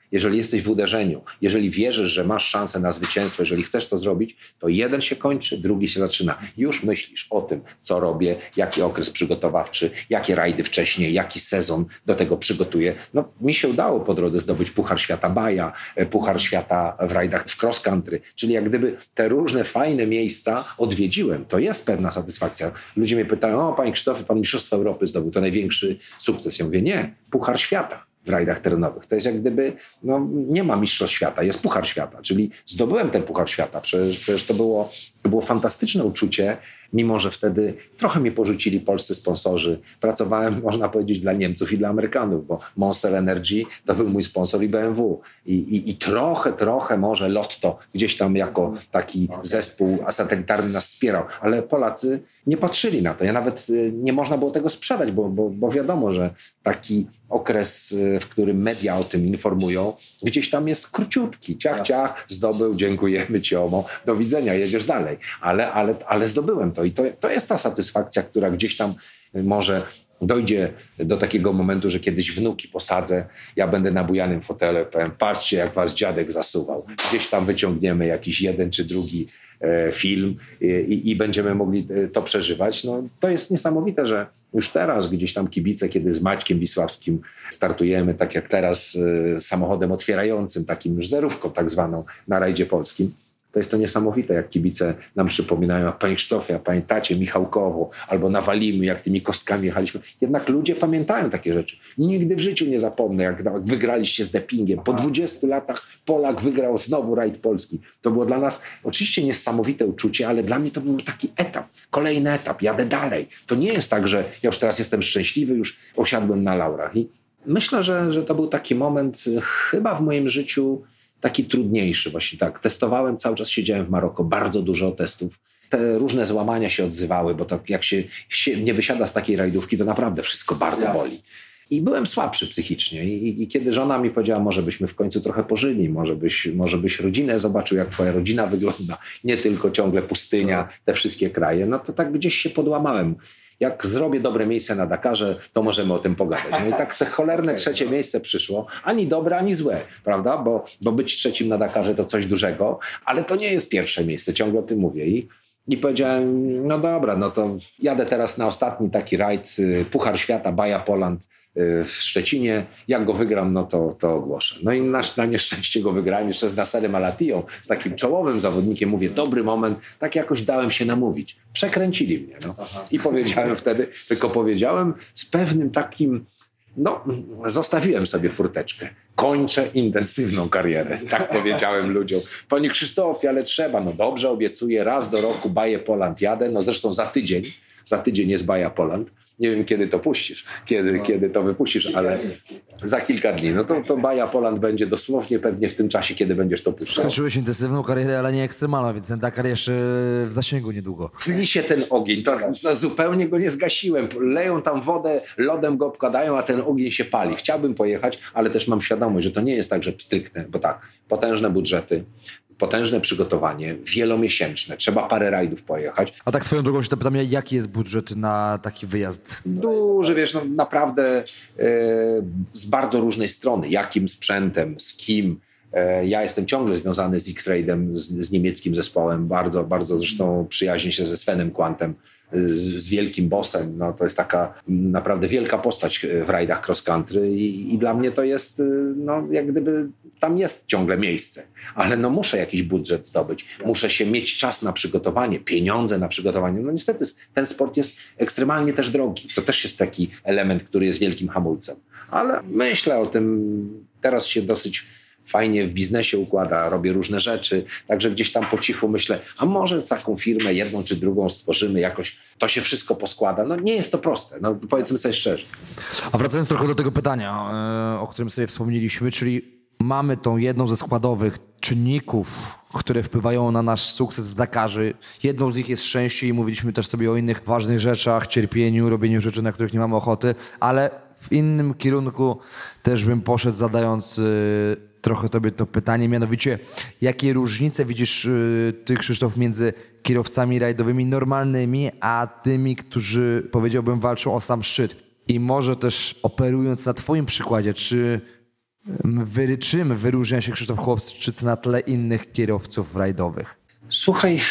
jeżeli jesteś w uderzeniu, jeżeli wierzysz, że masz szansę na zwycięstwo, jeżeli chcesz to zrobić, to jeden się kończy, drugi się zaczyna. Już myślisz o tym, co robię, jaki okres przygotowawczy, jakie rajdy wcześniej, jaki sezon do tego przygotuję. No, mi się udało po drodze zdobyć Puchar Świata Baja, Puchar Świata w rajdach w cross country, czyli jak gdyby te różne fajne miejsca odwiedziłem. To jest pewna satysfakcja. Ludzie mnie pytają, o panie Krzysztofie, pan Mistrzostwo Europy zdobył, to największy sukces. Ja mówię, nie, Puchar Świata w rajdach terenowych. To jest jak gdyby, no nie ma Mistrzostw Świata, jest Puchar Świata, czyli zdobyłem ten Puchar Świata. Przecież, przecież to było, to było fantastyczne uczucie, mimo że wtedy trochę mnie porzucili polscy sponsorzy. Pracowałem, można powiedzieć, dla Niemców i dla Amerykanów, bo Monster Energy to był mój sponsor i B M W. I, i, i trochę, trochę może Lotto gdzieś tam jako taki zespół satelitarny nas wspierał, ale Polacy nie patrzyli na to. Ja nawet nie można było tego sprzedać, bo, bo, bo wiadomo, że taki okres, w którym media o tym informują, gdzieś tam jest króciutki. Ciach, ciach, zdobył, dziękujemy ci, Omo, do widzenia, jedziesz dalej. Ale, ale, ale zdobyłem to i to, to jest ta satysfakcja, która gdzieś tam może dojdzie do takiego momentu, że kiedyś wnuki posadzę, ja będę na bujanym fotelu, powiem, patrzcie jak was dziadek zasuwał. Gdzieś tam wyciągniemy jakiś jeden czy drugi e, film i, i będziemy mogli to przeżywać. No, to jest niesamowite, że już teraz gdzieś tam kibice, kiedy z Maćkiem Wisławskim startujemy, tak jak teraz e, samochodem otwierającym, takim już zerówką tak zwaną na rajdzie polskim, to jest to niesamowite, jak kibice nam przypominają, jak panie Krzysztofie, a pamiętacie Michałkowo, albo na Walimy, jak tymi kostkami jechaliśmy. Jednak ludzie pamiętają takie rzeczy. Nigdy w życiu nie zapomnę, jak wygraliście z Depingiem. Po dwudziestu latach Polak wygrał znowu rajd polski. To było dla nas oczywiście niesamowite uczucie, ale dla mnie to był taki etap, kolejny etap, jadę dalej. To nie jest tak, że ja już teraz jestem szczęśliwy, już osiadłem na laurach. I myślę, że, że to był taki moment chyba w moim życiu taki trudniejszy właśnie, tak. Testowałem, cały czas siedziałem w Maroko, bardzo dużo testów. Te różne złamania się odzywały, bo tak jak się, się nie wysiada z takiej rajdówki, to naprawdę wszystko bardzo boli. I byłem słabszy psychicznie. I, I kiedy żona mi powiedziała, może byśmy w końcu trochę pożyli, może byś, może byś rodzinę zobaczył, jak twoja rodzina wygląda, nie tylko ciągle pustynia, te wszystkie kraje, no to tak gdzieś się podłamałem. Jak zrobię dobre miejsce na Dakarze, to możemy o tym pogadać. No i tak te cholerne trzecie miejsce przyszło. Ani dobre, ani złe, prawda? Bo, bo być trzecim na Dakarze to coś dużego, ale to nie jest pierwsze miejsce, ciągle o tym mówię. I, i powiedziałem, no dobra, no to jadę teraz na ostatni taki rajd, Puchar Świata, Baja Poland w Szczecinie. Jak go wygram, no to, to ogłoszę. No i na, na nieszczęście go wygrałem jeszcze z Nasserem Al-Attiyą, z takim czołowym zawodnikiem. Mówię, dobry moment, tak jakoś dałem się namówić. Przekręcili mnie. No. I powiedziałem wtedy, tylko powiedziałem z pewnym takim, no zostawiłem sobie furteczkę. Kończę intensywną karierę. Tak powiedziałem ludziom. Panie Krzysztofie, ale trzeba. No dobrze, obiecuję, raz do roku Baję Poland jadę. No zresztą za tydzień, za tydzień jest Baja Poland. Nie wiem, kiedy to puścisz, kiedy, no. kiedy to wypuścisz, ale za kilka dni. No to, to Baja Poland będzie dosłownie pewnie w tym czasie, kiedy będziesz to puszczał. Skończyłeś intensywną karierę, ale nie ekstremalną, więc ten Dakar jeszcze w zasięgu niedługo. Tli się ten ogień, to, to zupełnie go nie zgasiłem. Leją tam wodę, lodem go obkładają, a ten ogień się pali. Chciałbym pojechać, ale też mam świadomość, że to nie jest tak, że stricte, bo tak, potężne budżety, potężne przygotowanie, wielomiesięczne, trzeba parę rajdów pojechać. A tak swoją drogą się zapytam, jaki jest budżet na taki wyjazd? Duży, wiesz, no naprawdę e, z bardzo różnej strony. Jakim sprzętem, z kim. E, ja jestem ciągle związany z X-Raidem, z, z niemieckim zespołem. Bardzo, bardzo zresztą przyjaźnię się ze Svenem Quantem, z, z wielkim bossem. No, to jest taka naprawdę wielka postać w rajdach cross country i, i dla mnie to jest, no jak gdyby tam jest ciągle miejsce, ale no muszę jakiś budżet zdobyć, muszę się mieć czas na przygotowanie, pieniądze na przygotowanie. No niestety ten sport jest ekstremalnie też drogi. To też jest taki element, który jest wielkim hamulcem, ale myślę o tym, teraz się dosyć fajnie w biznesie układa, robię różne rzeczy, także gdzieś tam po cichu myślę, a może taką firmę jedną czy drugą stworzymy, jakoś to się wszystko poskłada. No nie jest to proste, no powiedzmy sobie szczerze. A wracając trochę do tego pytania, o którym sobie wspomnieliśmy, czyli mamy tą jedną ze składowych czynników, które wpływają na nasz sukces w Dakarze. Jedną z nich jest szczęście i mówiliśmy też sobie o innych ważnych rzeczach, cierpieniu, robieniu rzeczy, na których nie mamy ochoty, ale w innym kierunku też bym poszedł, zadając trochę tobie to pytanie, mianowicie jakie różnice widzisz ty, Krzysztof, między kierowcami rajdowymi normalnymi, a tymi, którzy, powiedziałbym, walczą o sam szczyt? I może też operując na twoim przykładzie, czy wy, czym wyróżnia się Krzysztof Chłopczyc na tle innych kierowców rajdowych? Słuchaj,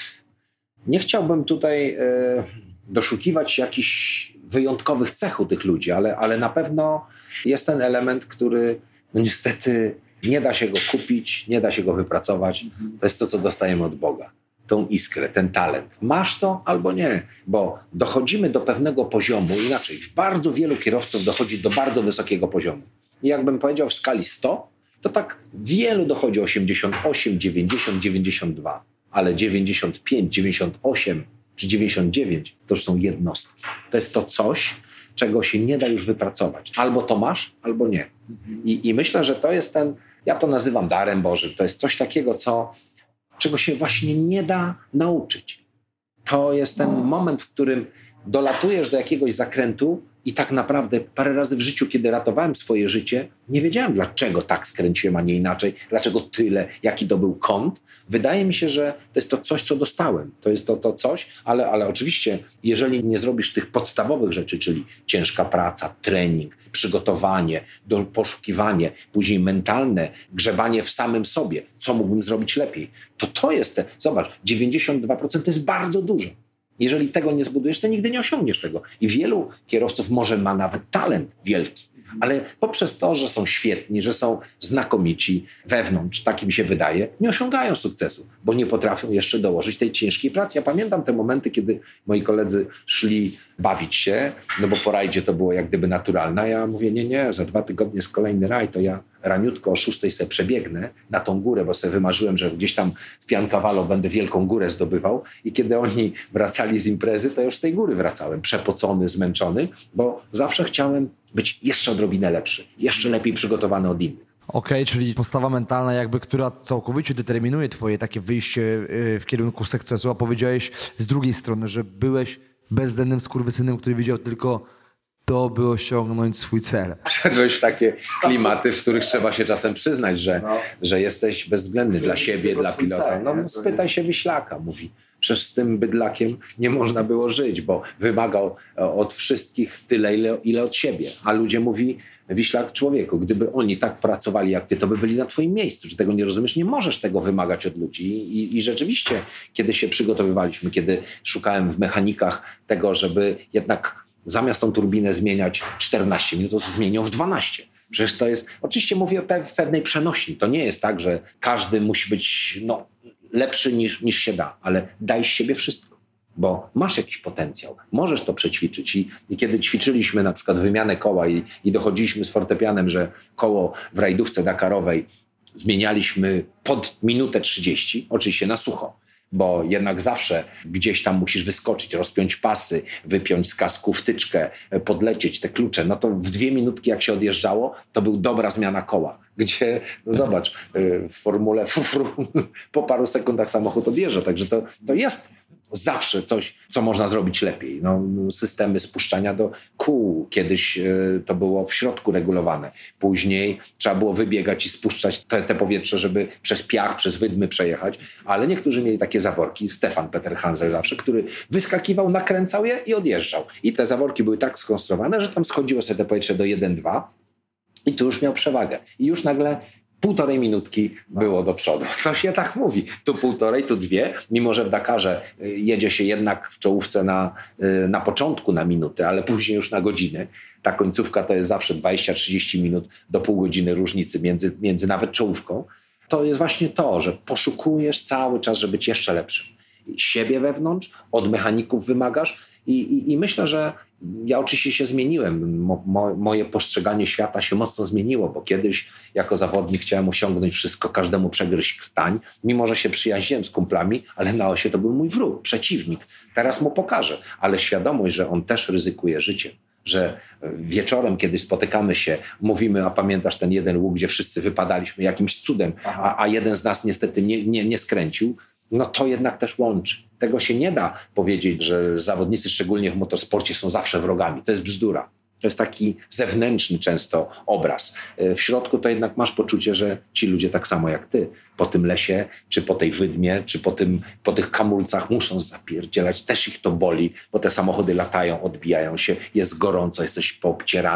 nie chciałbym tutaj e, doszukiwać się jakichś wyjątkowych cech u tych ludzi, ale, ale na pewno jest ten element, który no niestety nie da się go kupić, nie da się go wypracować. To jest to, co dostajemy od Boga. Tą iskrę, ten talent. Masz to albo nie, bo dochodzimy do pewnego poziomu, inaczej, bardzo wielu kierowców dochodzi do bardzo wysokiego poziomu. I jakbym powiedział w skali sto, to tak wielu dochodzi osiemdziesiąt osiem, dziewięćdziesiąt, dziewięćdziesiąt dwa, ale dziewięćdziesiąt pięć, dziewięćdziesiąt osiem czy dziewięćdziesiąt dziewięć to już są jednostki. To jest to coś, czego się nie da już wypracować. Albo to masz, albo nie. I, i myślę, że to jest ten, ja to nazywam darem Bożym, to jest coś takiego, co, czego się właśnie nie da nauczyć. To jest ten moment, w którym dolatujesz do jakiegoś zakrętu i tak naprawdę parę razy w życiu, kiedy ratowałem swoje życie, nie wiedziałem, dlaczego tak skręciłem, a nie inaczej, dlaczego tyle, jaki to był kąt. Wydaje mi się, że to jest to coś, co dostałem. To jest to, to coś, ale, ale oczywiście, jeżeli nie zrobisz tych podstawowych rzeczy, czyli ciężka praca, trening, przygotowanie, do, poszukiwanie, później mentalne, grzebanie w samym sobie, co mógłbym zrobić lepiej, to to jest te, zobacz, dziewięćdziesiąt dwa procent to jest bardzo dużo. Jeżeli tego nie zbudujesz, to nigdy nie osiągniesz tego. I wielu kierowców może ma nawet talent wielki, ale poprzez to, że są świetni, że są znakomici wewnątrz, tak im się wydaje, nie osiągają sukcesu, bo nie potrafią jeszcze dołożyć tej ciężkiej pracy. Ja pamiętam te momenty, kiedy moi koledzy szli bawić się, no bo po rajdzie to było jak gdyby naturalne. A ja mówię, nie, nie, za dwa tygodnie jest kolejny rajd, to ja raniutko o szóstej se przebiegnę na tą górę, bo sobie wymarzyłem, że gdzieś tam w Piankawalo będę wielką górę zdobywał i kiedy oni wracali z imprezy, to już z tej góry wracałem, przepocony, zmęczony, bo zawsze chciałem być jeszcze odrobinę lepszy, jeszcze lepiej przygotowany od innych. Okej, okay, czyli postawa mentalna jakby, która całkowicie determinuje twoje takie wyjście w kierunku sukcesu, a powiedziałeś z drugiej strony, że byłeś bezdennym skurwysynem, który widział tylko to, by osiągnąć swój cel. Wszedłeś w takie klimaty, w których trzeba się czasem przyznać, że, no. że jesteś bezwzględny dla siebie, dla pilota. No spytaj się Wiślaka, mówi. Przecież z tym bydlakiem nie można było żyć, bo wymagał od wszystkich tyle, ile, ile od siebie. A ludzie mówi, Wiślak, człowieku, gdyby oni tak pracowali jak ty, to by byli na twoim miejscu. Czy tego nie rozumiesz? Nie możesz tego wymagać od ludzi. I, i rzeczywiście, kiedy się przygotowywaliśmy, kiedy szukałem w mechanikach tego, żeby jednak zamiast tą turbinę zmieniać czternaście minut, to zmienią w dwanaście. Przecież to jest, oczywiście mówię o pe- pewnej przenośni. To nie jest tak, że każdy musi być no, lepszy niż, niż się da, ale daj z siebie wszystko, bo masz jakiś potencjał, możesz to przećwiczyć. I, i kiedy ćwiczyliśmy na przykład wymianę koła i, i dochodziliśmy z fortepianem, że koło w rajdówce dakarowej zmienialiśmy pod minutę trzydzieści, oczywiście na sucho, bo jednak zawsze gdzieś tam musisz wyskoczyć, rozpiąć pasy, wypiąć z kasku wtyczkę, podlecieć te klucze. No to w dwie minutki jak się odjeżdżało, to był dobra zmiana koła. Gdzie, no zobacz, w formule fufru po paru sekundach samochód odjeżdża. Także to, to jest zawsze coś, co można zrobić lepiej. No, systemy spuszczania do kół. Kiedyś y, to było w środku regulowane. Później trzeba było wybiegać i spuszczać te, te powietrze, żeby przez piach, przez wydmy przejechać. Ale niektórzy mieli takie zaworki. Stefan Peter Hansel zawsze, który wyskakiwał, nakręcał je i odjeżdżał. I te zaworki były tak skonstruowane, że tam schodziło sobie te powietrze do jeden dwa i tu już miał przewagę. I już nagle półtorej minutki było do przodu. To się tak mówi. Tu półtorej, tu dwie. Mimo że w Dakarze jedzie się jednak w czołówce na, na początku na minuty, ale później już na godziny. Ta końcówka to jest zawsze dwadzieścia trzydzieści minut do pół godziny różnicy między, między nawet czołówką. To jest właśnie to, że poszukujesz cały czas, żeby być jeszcze lepszym. Siebie wewnątrz, od mechaników wymagasz i, i, i myślę, że ja oczywiście się zmieniłem. Mo, mo, moje postrzeganie świata się mocno zmieniło, bo kiedyś jako zawodnik chciałem osiągnąć wszystko, każdemu przegryźć krtań, mimo że się przyjaźniłem z kumplami, ale na osie to był mój wróg, przeciwnik. Teraz mu pokażę, ale świadomość, że on też ryzykuje życiem, że wieczorem, kiedy spotykamy się, mówimy, a pamiętasz ten jeden łuk, gdzie wszyscy wypadaliśmy jakimś cudem, a, a jeden z nas niestety nie, nie, nie skręcił, no to jednak też łączy. Tego się nie da powiedzieć, że zawodnicy, szczególnie w motorsporcie, są zawsze wrogami. To jest bzdura. To jest taki zewnętrzny często obraz. W środku to jednak masz poczucie, że ci ludzie tak samo jak ty po tym lesie, czy po tej wydmie, czy po, tym, po tych hamulcach muszą zapierdzielać. Też ich to boli, bo te samochody latają, odbijają się, jest gorąco, jesteś poobcierany.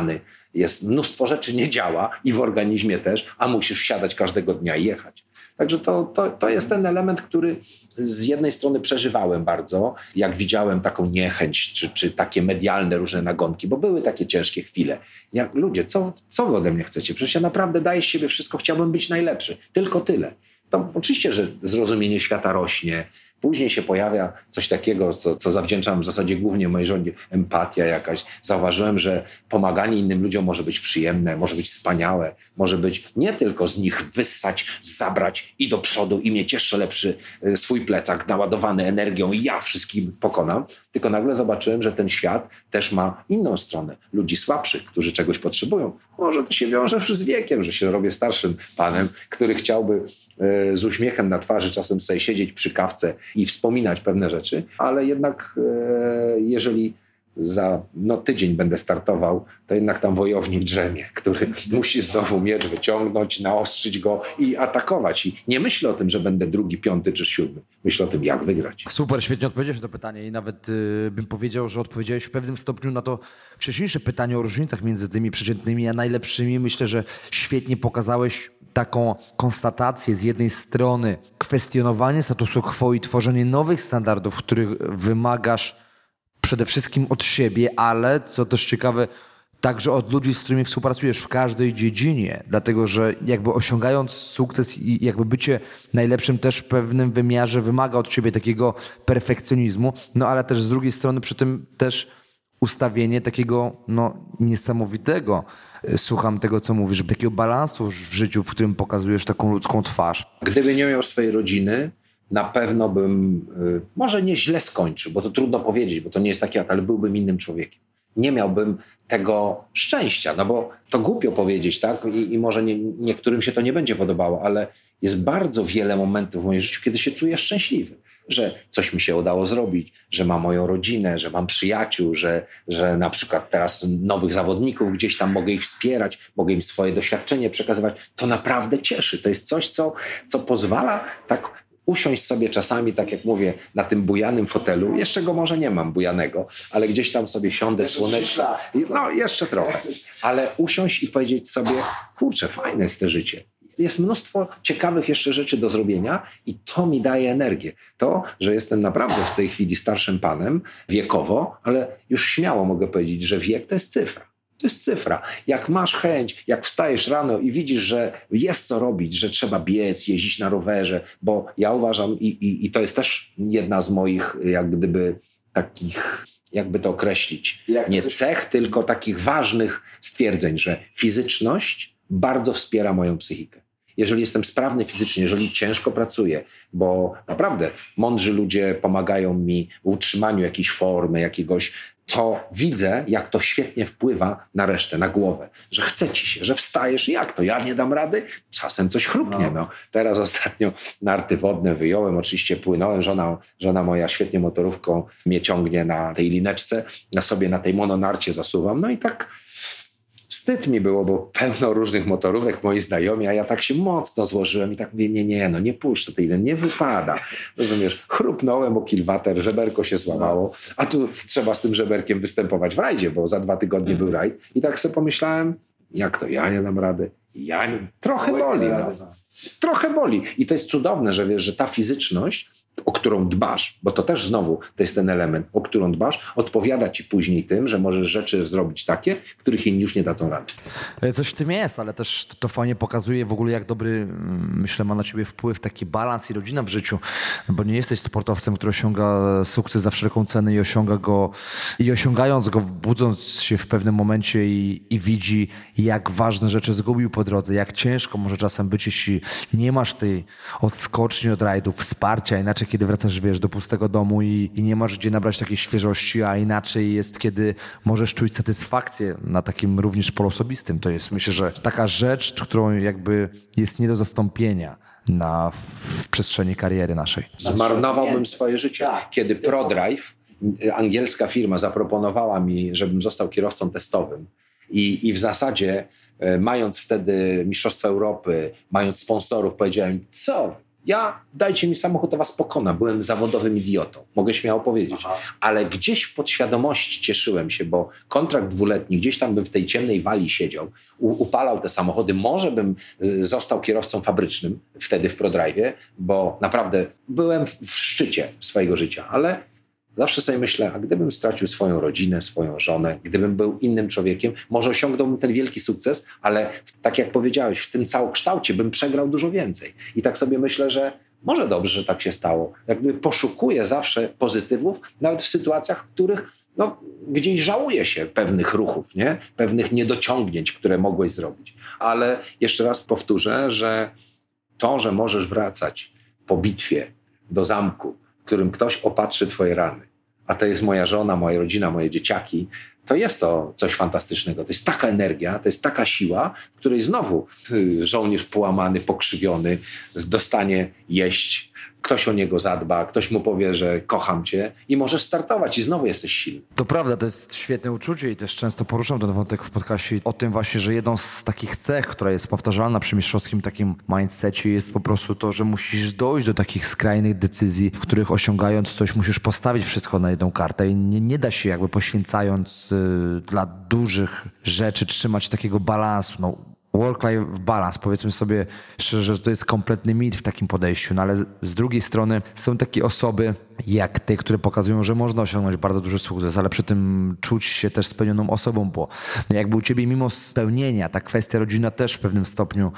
jest mnóstwo rzeczy nie działa i w organizmie też, a musisz wsiadać każdego dnia i jechać. Także to, to, to jest ten element, który z jednej strony przeżywałem bardzo, jak widziałem taką niechęć, czy, czy takie medialne różne nagonki, bo były takie ciężkie chwile. Jak ludzie, co, co wy ode mnie chcecie? Przecież ja naprawdę daję z siebie wszystko, chciałbym być najlepszy. Tylko tyle. To oczywiście, że zrozumienie świata rośnie. Później się pojawia coś takiego, co, co zawdzięczam w zasadzie głównie mojej żonie, empatia jakaś. Zauważyłem, że pomaganie innym ludziom może być przyjemne, może być wspaniałe, może być nie tylko z nich wyssać, zabrać i do przodu i mieć jeszcze lepszy swój plecak naładowany energią i ja wszystkim pokonam, tylko nagle zobaczyłem, że ten świat też ma inną stronę. Ludzi słabszych, którzy czegoś potrzebują. Może to się wiąże z wiekiem, że się robię starszym panem, który chciałby z uśmiechem na twarzy czasem sobie siedzieć przy kawce i wspominać pewne rzeczy, ale jednak e, jeżeli za no, tydzień będę startował, to jednak tam wojownik drzemie, który musi znowu miecz wyciągnąć, naostrzyć go i atakować. I nie myślę o tym, że będę drugi, piąty czy siódmy. Myślę o tym, jak wygrać. Super, świetnie odpowiedziałeś na to pytanie i nawet y, bym powiedział, że odpowiedziałeś w pewnym stopniu na to wcześniejsze pytanie o różnicach między tymi przeciętnymi a najlepszymi. Myślę, że świetnie pokazałeś taką konstatację z jednej strony, kwestionowanie statusu quo i tworzenie nowych standardów, których wymagasz przede wszystkim od siebie, ale co też ciekawe, także od ludzi, z którymi współpracujesz w każdej dziedzinie, dlatego że jakby osiągając sukces i jakby bycie najlepszym też w pewnym wymiarze wymaga od ciebie takiego perfekcjonizmu, no ale też z drugiej strony przy tym też ustawienie takiego no, niesamowitego, słucham tego, co mówisz, takiego balansu w życiu, w którym pokazujesz taką ludzką twarz. Gdyby nie miał swojej rodziny, na pewno bym, y, może nie źle skończył, bo to trudno powiedzieć, bo to nie jest taki, ale byłbym innym człowiekiem. Nie miałbym tego szczęścia, no bo to głupio powiedzieć, tak? I, i może nie, niektórym się to nie będzie podobało, ale jest bardzo wiele momentów w moim życiu, kiedy się czuję szczęśliwy. Że coś mi się udało zrobić, że mam moją rodzinę, że mam przyjaciół, że, że na przykład teraz nowych zawodników gdzieś tam mogę ich wspierać, mogę im swoje doświadczenie przekazywać. To naprawdę cieszy. To jest coś, co, co pozwala tak usiąść sobie czasami, tak jak mówię, na tym bujanym fotelu. Jeszcze go może nie mam bujanego, ale gdzieś tam sobie siądę słonecznie. No, jeszcze trochę. Ale usiąść i powiedzieć sobie, kurczę, fajne jest to życie. Jest mnóstwo ciekawych jeszcze rzeczy do zrobienia i to mi daje energię. To, że jestem naprawdę w tej chwili starszym panem wiekowo, ale już śmiało mogę powiedzieć, że wiek to jest cyfra. To jest cyfra. Jak masz chęć, jak wstajesz rano i widzisz, że jest co robić, że trzeba biec, jeździć na rowerze, bo ja uważam i, i, i to jest też jedna z moich jak gdyby takich, jakby to określić, jak nie cech, tylko takich ważnych stwierdzeń, że fizyczność bardzo wspiera moją psychikę. Jeżeli jestem sprawny fizycznie, jeżeli ciężko pracuję, bo naprawdę mądrzy ludzie pomagają mi w utrzymaniu jakiejś formy, jakiegoś, to widzę, jak to świetnie wpływa na resztę, na głowę, że chce ci się, że wstajesz, jak to, ja nie dam rady? Czasem coś chrupnie. No. No. Teraz ostatnio narty wodne wyjąłem, oczywiście płynąłem, żona, żona moja świetnie motorówką mnie ciągnie na tej lineczce, na sobie na tej mononarcie zasuwam, no i tak wstyd mi było, bo pełno różnych motorówek, moi znajomi, a ja tak się mocno złożyłem i tak mówię, nie, nie, no nie puszczę tej linii, nie wypada. Rozumiesz, chrupnąłem o kilwater, żeberko się złamało, a tu trzeba z tym żeberkiem występować w rajdzie, bo za dwa tygodnie był rajd i tak sobie pomyślałem, jak to ja nie dam rady? Ja nie... Trochę boli, no. Trochę boli. I to jest cudowne, że wiesz, że ta fizyczność, o którą dbasz, bo to też znowu to jest ten element, o którą dbasz, odpowiada ci później tym, że możesz rzeczy zrobić takie, których inni już nie dadzą rady. Coś w tym jest, ale też to, to fajnie pokazuje w ogóle, jak dobry, myślę, ma na ciebie wpływ taki balans i rodzina w życiu, no bo nie jesteś sportowcem, który osiąga sukces za wszelką cenę i osiąga go, i osiągając go, budząc się w pewnym momencie i, i widzi, jak ważne rzeczy zgubił po drodze, jak ciężko może czasem być, jeśli nie masz tej odskoczni od rajdów, wsparcia, inaczej kiedy wracasz, wiesz, do pustego domu i, i nie masz gdzie nabrać takiej świeżości, a inaczej jest, kiedy możesz czuć satysfakcję na takim również polu osobistym. To jest, myślę, że taka rzecz, którą jakby jest nie do zastąpienia na, w przestrzeni kariery naszej. Zmarnowałbym swoje życie. Kiedy ProDrive, angielska firma, zaproponowała mi, żebym został kierowcą testowym i, i w zasadzie mając wtedy Mistrzostwo Europy, mając sponsorów, powiedziałem, co Ja, dajcie mi samochód, to was pokonam. Byłem zawodowym idiotą, mogę śmiało powiedzieć. Aha. Ale gdzieś w podświadomości cieszyłem się, bo kontrakt dwuletni, gdzieś tam bym w tej ciemnej wali siedział, u, upalał te samochody. Może bym y, został kierowcą fabrycznym wtedy w ProDrive'ie, bo naprawdę byłem w, w szczycie swojego życia, ale zawsze sobie myślę, a gdybym stracił swoją rodzinę, swoją żonę, gdybym był innym człowiekiem, może osiągnąłbym ten wielki sukces, ale tak jak powiedziałeś, w tym całokształcie bym przegrał dużo więcej. I tak sobie myślę, że może dobrze, że tak się stało. Jakby poszukuję zawsze pozytywów, nawet w sytuacjach, w których no, gdzieś żałuje się pewnych ruchów, nie? Pewnych niedociągnięć, które mogłeś zrobić. Ale jeszcze raz powtórzę, że to, że możesz wracać po bitwie do zamku, w którym ktoś opatrzy twoje rany, a to jest moja żona, moja rodzina, moje dzieciaki, to jest to coś fantastycznego. To jest taka energia, to jest taka siła, w której znowu żołnierz połamany, pokrzywiony dostanie jeść, ktoś o niego zadba, ktoś mu powie, że kocham cię i możesz startować i znowu jesteś silny. To prawda, to jest świetne uczucie i też często poruszam ten wątek w podcaście o tym właśnie, że jedną z takich cech, która jest powtarzalna przy mistrzowskim takim mindsetie, jest po prostu to, że musisz dojść do takich skrajnych decyzji, w których osiągając coś musisz postawić wszystko na jedną kartę i nie, nie da się jakby poświęcając y, dla dużych rzeczy trzymać takiego balansu. No, work-life balance, powiedzmy sobie szczerze, że to jest kompletny mit w takim podejściu, no ale z drugiej strony są takie osoby jak ty, które pokazują, że można osiągnąć bardzo duży sukces, ale przy tym czuć się też spełnioną osobą, bo jakby u ciebie mimo spełnienia ta kwestia rodzina też w pewnym stopniu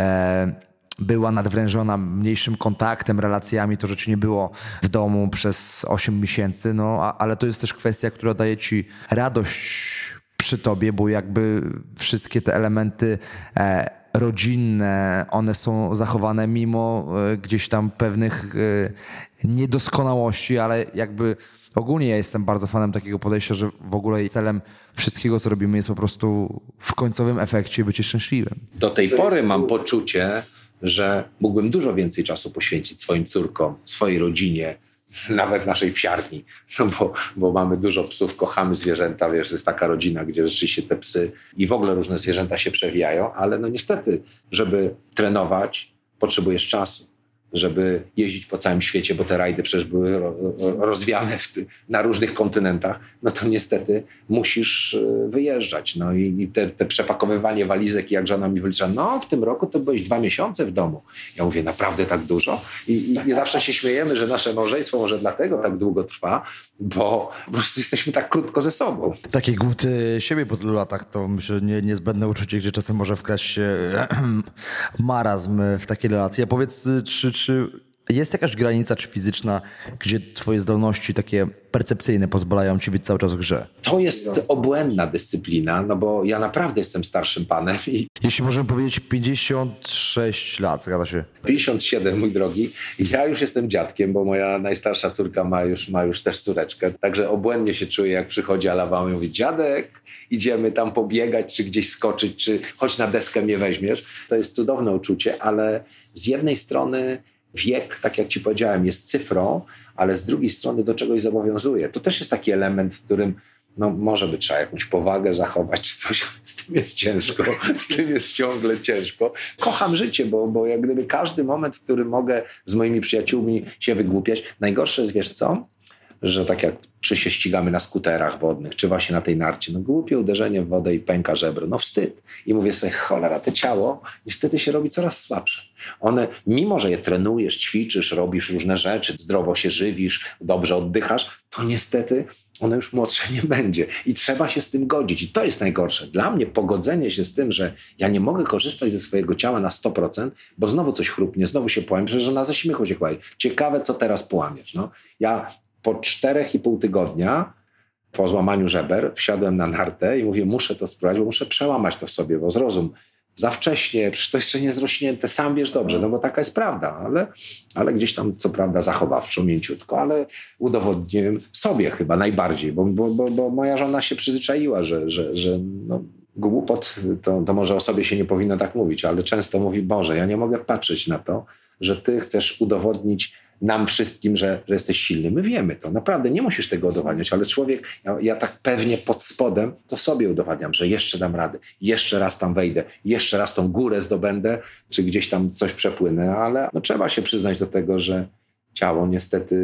e, była nadwrężona mniejszym kontaktem, relacjami, to rzeczy nie było w domu przez osiem miesięcy, no a, ale to jest też kwestia, która daje ci radość przy tobie, bo jakby wszystkie te elementy e, rodzinne, one są zachowane mimo e, gdzieś tam pewnych e, niedoskonałości, ale jakby ogólnie ja jestem bardzo fanem takiego podejścia, że w ogóle celem wszystkiego, co robimy, jest po prostu w końcowym efekcie bycie szczęśliwym. Do tej pory mam poczucie, że mógłbym dużo więcej czasu poświęcić swoim córkom, swojej rodzinie, nawet naszej psiarni, no bo, bo mamy dużo psów, kochamy zwierzęta, wiesz, to jest taka rodzina, gdzie rzeczywiście te psy i w ogóle różne zwierzęta się przewijają, ale no niestety, żeby trenować, potrzebujesz czasu, żeby jeździć po całym świecie, bo te rajdy przecież były rozwiane w ty, na różnych kontynentach, no to niestety musisz wyjeżdżać. No i, i te, te przepakowywanie walizek, jak żona mi wylicza, no w tym roku to byłeś dwa miesiące w domu. Ja mówię, naprawdę tak dużo? I, i, i zawsze się śmiejemy, że nasze małżeństwo może dlatego tak długo trwa, bo po prostu jesteśmy tak krótko ze sobą. Taki głód siebie po tylu latach to myślę nie, niezbędne uczucie, gdzie czasem może wkraść się marazm w takie relacje. Powiedz, czy, czy jest jakaś granica, czy fizyczna, gdzie twoje zdolności takie percepcyjne pozwalają ci być cały czas w grze? To jest obłędna dyscyplina, no bo ja naprawdę jestem starszym panem. I jeśli możemy powiedzieć pięćdziesiąt sześć lat, zgadza się? pięćdziesiąt siedem, mój drogi. Ja już jestem dziadkiem, bo moja najstarsza córka ma już, ma już też córeczkę. Także obłędnie się czuję, jak przychodzi Alabama i mówi, dziadek, idziemy tam pobiegać, czy gdzieś skoczyć, czy chodź na deskę mnie weźmiesz. To jest cudowne uczucie, ale z jednej strony wiek, tak jak ci powiedziałem, jest cyfrą, ale z drugiej strony do czegoś zobowiązuje. To też jest taki element, w którym no może by trzeba jakąś powagę zachować czy coś, z tym jest ciężko, z tym jest ciągle ciężko. Kocham życie, bo, bo jak gdyby każdy moment, w którym mogę z moimi przyjaciółmi się wygłupiać. Najgorsze jest, wiesz co? Że tak jak czy się ścigamy na skuterach wodnych, czy właśnie na tej narcie, no głupie uderzenie w wodę i pęka żebro, no wstyd. I mówię sobie, cholera, to ciało niestety się robi coraz słabsze. One, mimo że je trenujesz, ćwiczysz, robisz różne rzeczy, zdrowo się żywisz, dobrze oddychasz, to niestety ono już młodsze nie będzie. I trzeba się z tym godzić. I to jest najgorsze. Dla mnie pogodzenie się z tym, że ja nie mogę korzystać ze swojego ciała na sto procent, bo znowu coś chrupnie, znowu się połamie, przecież ona ze śmiechu się kłaje. Ciekawe, co teraz połamiesz. No. Ja po czterech i pół tygodnia po złamaniu żeber wsiadłem na nartę i mówię, muszę to spróbować, bo muszę przełamać to w sobie, bo zrozum, za wcześnie, przecież to jeszcze nie jest zrośnięte, sam wiesz dobrze, no bo taka jest prawda, ale, ale gdzieś tam co prawda zachowawczo, mięciutko, ale udowodniłem sobie chyba najbardziej, bo, bo, bo, bo moja żona się przyzwyczaiła, że, że, że no, głupot, to, to może o sobie się nie powinno tak mówić, ale często mówi, Boże, ja nie mogę patrzeć na to, że ty chcesz udowodnić nam wszystkim, że, że jesteś silny. My wiemy to, naprawdę nie musisz tego udowadniać, ale człowiek, ja, ja tak pewnie pod spodem to sobie udowadniam, że jeszcze dam radę, jeszcze raz tam wejdę, jeszcze raz tą górę zdobędę, czy gdzieś tam coś przepłynę, ale no, trzeba się przyznać do tego, że ciało niestety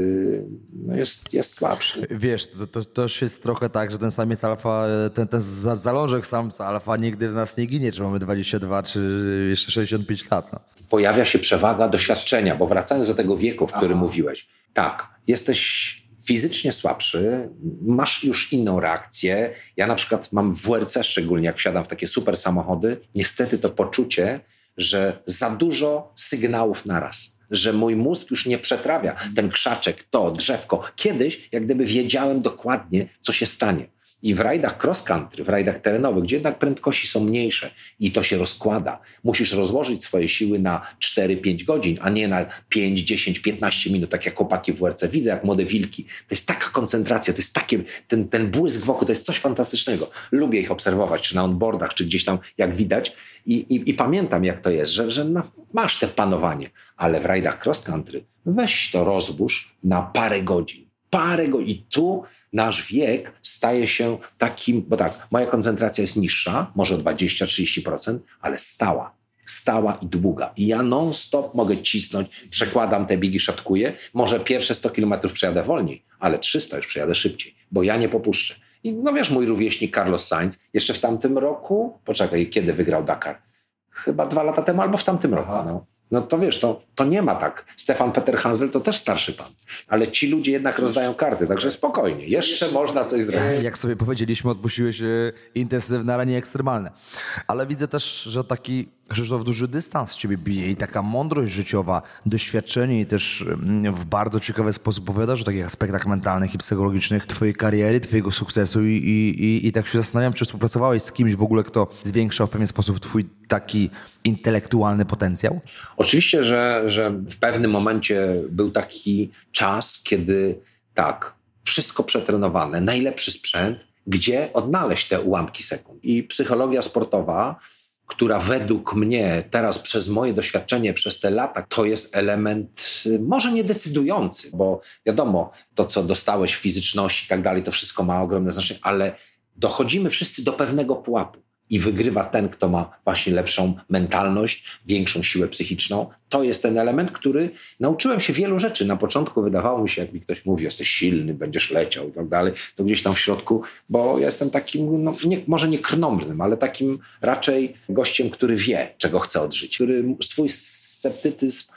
no jest, jest słabsze. Wiesz, to, to, to też jest trochę tak, że ten samiec alfa, ten, ten zalążek samca alfa nigdy w nas nie ginie, czy mamy dwadzieścia dwa, czy jeszcze sześćdziesiąt pięć lat. No. Pojawia się przewaga doświadczenia, bo wracając do tego wieku, w którym Aha. mówiłeś, tak, jesteś fizycznie słabszy, masz już inną reakcję. Ja na przykład mam w W R C, szczególnie jak wsiadam w takie super samochody, niestety to poczucie, że za dużo sygnałów naraz. Że mój mózg już nie przetrawia ten krzaczek, to drzewko. Kiedyś jak gdyby wiedziałem dokładnie, co się stanie. I w rajdach cross country, w rajdach terenowych, gdzie jednak prędkości są mniejsze i to się rozkłada. Musisz rozłożyć swoje siły na cztery pięć godzin, a nie na pięć, dziesięć, piętnaście minut, tak jak chłopaki w W R C. Widzę, jak młode wilki. To jest taka koncentracja, to jest takie, ten, ten błysk wokół, to jest coś fantastycznego. Lubię ich obserwować, czy na onboardach, czy gdzieś tam, jak widać. I, i, i pamiętam, jak to jest, że, że no, masz te panowanie, ale w rajdach cross country weź to rozbórz na parę godzin. Parę godzin. I tu nasz wiek staje się takim, bo tak, moja koncentracja jest niższa, może o dwadzieścia do trzydziestu procent, ale stała. Stała i długa. I ja non-stop mogę cisnąć, przekładam te biegi, szatkuję. Może pierwsze sto kilometrów przejadę wolniej, ale trzysta już przejadę szybciej, bo ja nie popuszczę. I no wiesz, mój rówieśnik Carlos Sainz jeszcze w tamtym roku, poczekaj, kiedy wygrał Dakar? Chyba dwa lata temu albo w tamtym roku. No. No to wiesz, to, to nie ma tak. Stefan Peter Hansel to też starszy pan. Ale ci ludzie jednak rozdają karty, także spokojnie. Jeszcze można coś zrobić. Jak sobie powiedzieliśmy, odpuściłeś intensywne, ale nie ekstremalne. Ale widzę też, że taki Krzysztof duży dystans z ciebie bije i taka mądrość życiowa, doświadczenie i też w bardzo ciekawy sposób opowiadasz o takich aspektach mentalnych i psychologicznych twojej kariery, twojego sukcesu i, i, i tak się zastanawiam, czy współpracowałeś z kimś w ogóle, kto zwiększał w pewien sposób twój taki intelektualny potencjał? Oczywiście, że, że w pewnym momencie był taki czas, kiedy tak, wszystko przetrenowane, najlepszy sprzęt, gdzie odnaleźć te ułamki sekund. I psychologia sportowa, która według mnie teraz przez moje doświadczenie, przez te lata, to jest element może nie decydujący, bo wiadomo, to co dostałeś w fizyczności i tak dalej, to wszystko ma ogromne znaczenie, ale dochodzimy wszyscy do pewnego pułapu i wygrywa ten, kto ma właśnie lepszą mentalność, większą siłę psychiczną. To jest ten element, który nauczyłem się wielu rzeczy. Na początku wydawało mi się, jak mi ktoś mówi, jesteś silny, będziesz leciał i tak dalej, to gdzieś tam w środku, bo ja jestem takim, no, nie, może nie krnąbrnym, ale takim raczej gościem, który wie, czego chce od życia, który swój sceptycyzm,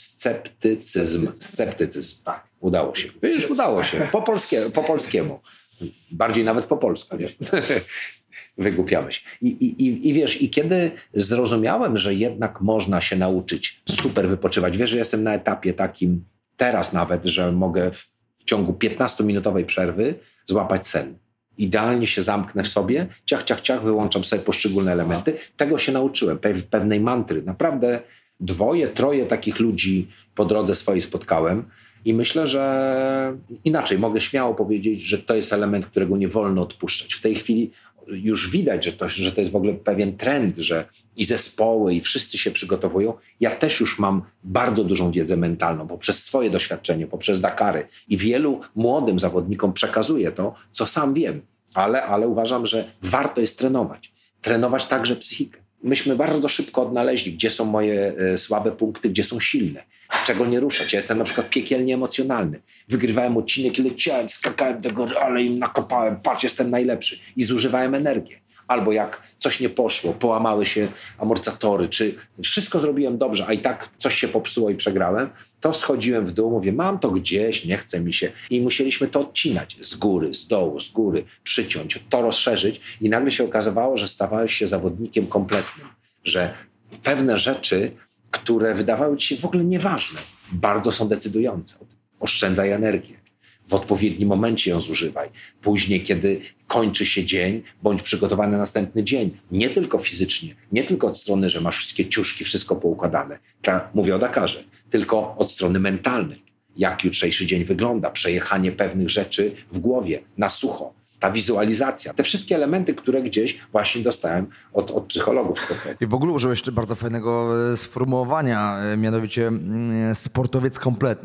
sceptycyzm, sceptycyzm, tak, udało się. Wiesz, udało się, po, polskie, po polskiemu. Bardziej nawet po polsku, nie? Wygłupiałeś. I, i, I wiesz, i kiedy zrozumiałem, że jednak można się nauczyć super wypoczywać, wiesz, że jestem na etapie takim teraz nawet, że mogę w, w ciągu piętnastominutowej przerwy złapać sen. Idealnie się zamknę w sobie, ciach, ciach, ciach, wyłączam sobie poszczególne elementy. Tego się nauczyłem, pe- pewnej mantry. Naprawdę dwoje, troje takich ludzi po drodze swojej spotkałem i myślę, że inaczej mogę śmiało powiedzieć, że to jest element, którego nie wolno odpuszczać. W tej chwili już widać, że to, że to jest w ogóle pewien trend, że i zespoły, i wszyscy się przygotowują. Ja też już mam bardzo dużą wiedzę mentalną poprzez swoje doświadczenie, poprzez Dakary i wielu młodym zawodnikom przekazuję to, co sam wiem, ale, ale uważam, że warto jest trenować. Trenować także psychikę. Myśmy bardzo szybko odnaleźli, gdzie są moje e, słabe punkty, gdzie są silne. Czego nie ruszać. Ja jestem na przykład piekielnie emocjonalny. Wygrywałem odcinek i leciałem, skakałem do góry, ale im nakopałem, patrz, jestem najlepszy. I zużywałem energię. Albo jak coś nie poszło, połamały się amortyzatory, czy wszystko zrobiłem dobrze, a i tak coś się popsuło i przegrałem, to schodziłem w dół, mówię, mam to gdzieś, nie chce mi się. I musieliśmy to odcinać z góry, z dołu, z góry, przyciąć, to rozszerzyć. I nagle się okazywało, że stawałeś się zawodnikiem kompletnym. Że pewne rzeczy, które wydawały ci się w ogóle nieważne, bardzo są decydujące. Oszczędzaj energię. W odpowiednim momencie ją zużywaj. Później, kiedy kończy się dzień, bądź przygotowany na następny dzień. Nie tylko fizycznie, nie tylko od strony, że masz wszystkie ciuszki, wszystko poukładane. Ta, mówię o Dakarze. Tylko od strony mentalnej. Jak jutrzejszy dzień wygląda. Przejechanie pewnych rzeczy w głowie, na sucho. Ta wizualizacja. Te wszystkie elementy, które gdzieś właśnie dostałem od, od psychologów. I w ogóle użyłeś jeszcze bardzo fajnego sformułowania, mianowicie sportowiec kompletny.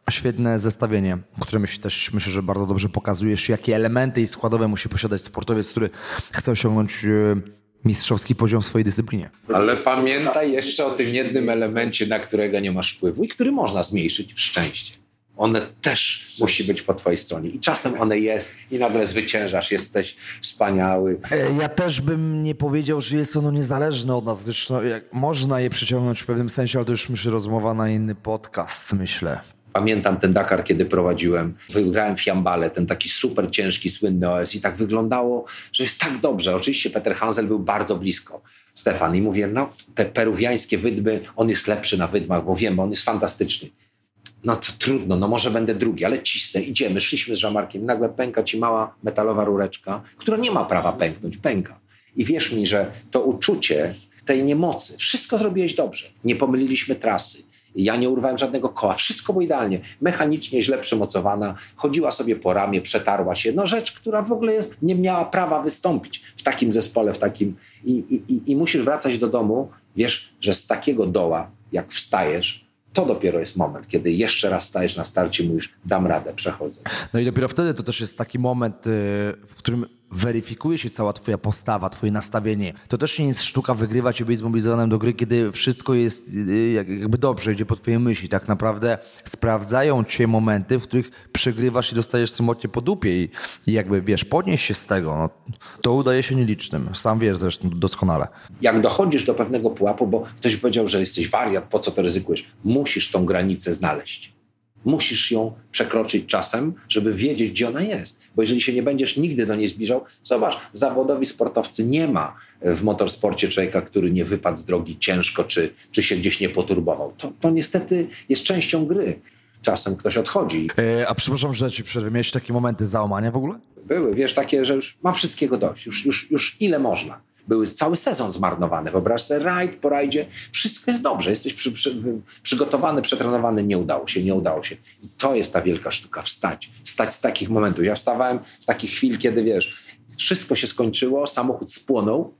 Świetne zestawienie, które myślę, też myślę, że bardzo dobrze pokazujesz, jakie elementy i składowe musi posiadać sportowiec, który chce osiągnąć mistrzowski poziom w swojej dyscyplinie. Ale pamiętaj jeszcze o tym jednym elemencie, na którego nie masz wpływu i który można zmniejszyć: szczęście. One też musi być po twojej stronie. I czasem one jest i nagle zwyciężasz, jesteś wspaniały. Ja też bym nie powiedział, że jest ono niezależne od nas, gdyż no, jak można je przyciągnąć w pewnym sensie, ale to już myślę rozmowa na inny podcast, myślę. Pamiętam ten Dakar, kiedy prowadziłem. Wygrałem Fiambale, ten taki super ciężki, słynny O S i tak wyglądało, że jest tak dobrze. Oczywiście Peter Hansel był bardzo blisko, Stefan. I mówię, no te peruwiańskie wydmy, on jest lepszy na wydmach, bo wiem, bo on jest fantastyczny. No to trudno, no może będę drugi, ale cisnę, idziemy. Szliśmy z Jean-Marciem, nagle pęka ci mała metalowa rureczka, która nie ma prawa pęknąć, pęka. I wierz mi, że to uczucie tej niemocy, wszystko zrobiłeś dobrze. Nie pomyliliśmy trasy. Ja nie urwałem żadnego koła, wszystko było idealnie. Mechanicznie źle przymocowana, chodziła sobie po ramię, przetarła się. No rzecz, która w ogóle jest, nie miała prawa wystąpić w takim zespole, w takim... I, i, i musisz wracać do domu, wiesz, że z takiego doła, jak wstajesz, to dopiero jest moment, kiedy jeszcze raz stajesz na starcie i mówisz, dam radę, przechodzę. No i dopiero wtedy to też jest taki moment, w którym weryfikuje się cała twoja postawa, twoje nastawienie. To też nie jest sztuka wygrywać i być zmobilizowanym do gry, kiedy wszystko jest jakby dobrze, idzie po twojej myśli. Tak naprawdę sprawdzają cię momenty, w których przegrywasz i dostajesz samotnie po dupie i, i jakby, wiesz, podnieść się z tego, no, to udaje się nielicznym. Sam wiesz zresztą doskonale. Jak dochodzisz do pewnego pułapu, bo ktoś powiedział, że jesteś wariat, po co to ryzykujesz? Musisz tą granicę znaleźć. Musisz ją przekroczyć czasem, żeby wiedzieć, gdzie ona jest. Bo jeżeli się nie będziesz nigdy do niej zbliżał, zobacz, zawodowi sportowcy, nie ma w motorsporcie człowieka, który nie wypadł z drogi ciężko, czy, czy się gdzieś nie poturbował. To, to niestety jest częścią gry. Czasem ktoś odchodzi. E, a przepraszam, że ci przerwę. Miałeś takie momenty załamania w ogóle? Były, wiesz, takie, że już mam wszystkiego dość. Już, już, już ile można. Były cały sezon zmarnowany. Wyobraź sobie, rajd po rajdzie, wszystko jest dobrze. Jesteś przy, przy, przygotowany, przetrenowany, nie udało się, nie udało się. I to jest ta wielka sztuka, wstać. Wstać z takich momentów. Ja wstawałem z takich chwil, kiedy wiesz, wszystko się skończyło, samochód spłonął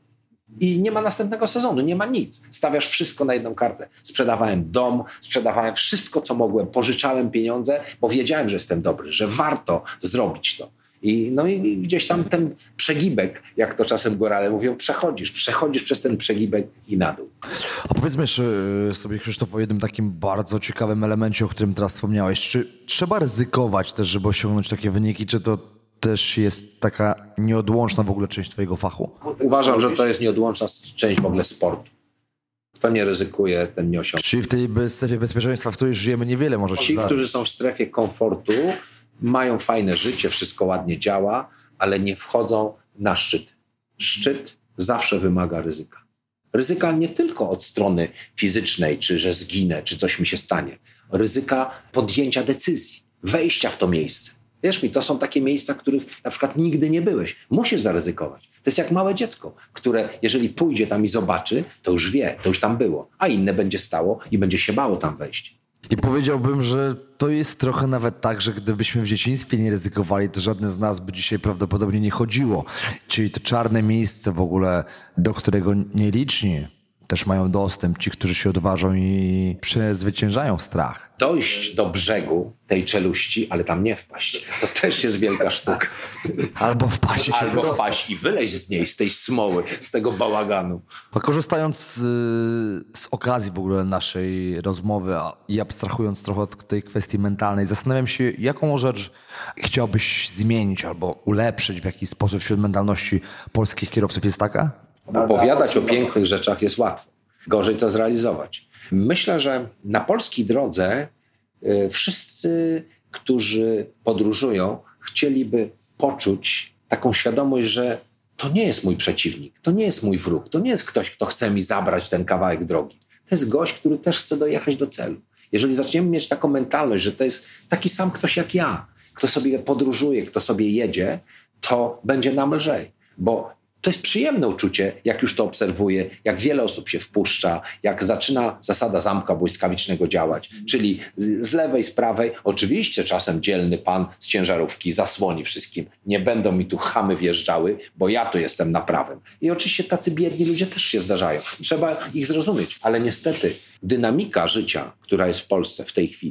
i nie ma następnego sezonu, nie ma nic. Stawiasz wszystko na jedną kartę. Sprzedawałem dom, sprzedawałem wszystko, co mogłem, pożyczałem pieniądze, bo wiedziałem, że jestem dobry, że warto zrobić to. I, no i gdzieś tam ten przegibek, jak to czasem górale mówią, przechodzisz, przechodzisz przez ten przegibek i na dół. A powiedzmy sobie, Krzysztof, o jednym takim bardzo ciekawym elemencie, o którym teraz wspomniałeś. Czy trzeba ryzykować też, żeby osiągnąć takie wyniki, czy to też jest taka nieodłączna w ogóle część twojego fachu? Uważam, że to jest nieodłączna część w ogóle sportu. Kto nie ryzykuje, ten nie osiągnie. Czyli w tej strefie bezpieczeństwa, w której żyjemy, niewiele może się Ci, zdarzyć. którzy są w strefie komfortu, mają fajne życie, wszystko ładnie działa, ale nie wchodzą na szczyt. Szczyt zawsze wymaga ryzyka. Ryzyka nie tylko od strony fizycznej, czy że zginę, czy coś mi się stanie. Ryzyka podjęcia decyzji, wejścia w to miejsce. Wierz mi, to są takie miejsca, w których na przykład nigdy nie byłeś. Musisz zaryzykować. To jest jak małe dziecko, które jeżeli pójdzie tam i zobaczy, to już wie, to już tam było, a inne będzie stało i będzie się bało tam wejść. I powiedziałbym, że to jest trochę nawet tak, że gdybyśmy w dzieciństwie nie ryzykowali, to żadne z nas by dzisiaj prawdopodobnie nie chodziło. Czyli to czarne miejsce w ogóle, do którego nieliczni też mają dostęp, ci, którzy się odważą i przezwyciężają strach. Dojść do brzegu tej czeluści, ale tam nie wpaść. To też jest wielka sztuka. Albo wpaść się Albo wydostać. wpaść i wyleźć z niej, z tej smoły, z tego bałaganu. A korzystając y, z okazji w ogóle naszej rozmowy a, i abstrahując trochę od tej kwestii mentalnej, zastanawiam się, jaką rzecz chciałbyś zmienić albo ulepszyć w jakiś sposób wśród mentalności polskich kierowców. Jest taka? Opowiadać o pięknych rzeczach jest łatwo. Gorzej to zrealizować. Myślę, że na polskiej drodze y, wszyscy, którzy podróżują, chcieliby poczuć taką świadomość, że to nie jest mój przeciwnik, to nie jest mój wróg, to nie jest ktoś, kto chce mi zabrać ten kawałek drogi. To jest gość, który też chce dojechać do celu. Jeżeli zaczniemy mieć taką mentalność, że to jest taki sam ktoś jak ja, kto sobie podróżuje, kto sobie jedzie, to będzie nam lżej, bo to jest przyjemne uczucie, jak już to obserwuję, jak wiele osób się wpuszcza, jak zaczyna zasada zamka błyskawicznego działać. Czyli z lewej, z prawej, oczywiście czasem dzielny pan z ciężarówki zasłoni wszystkim. Nie będą mi tu chamy wjeżdżały, bo ja tu jestem na prawym. I oczywiście tacy biedni ludzie też się zdarzają. Trzeba ich zrozumieć. Ale niestety dynamika życia, która jest w Polsce w tej chwili,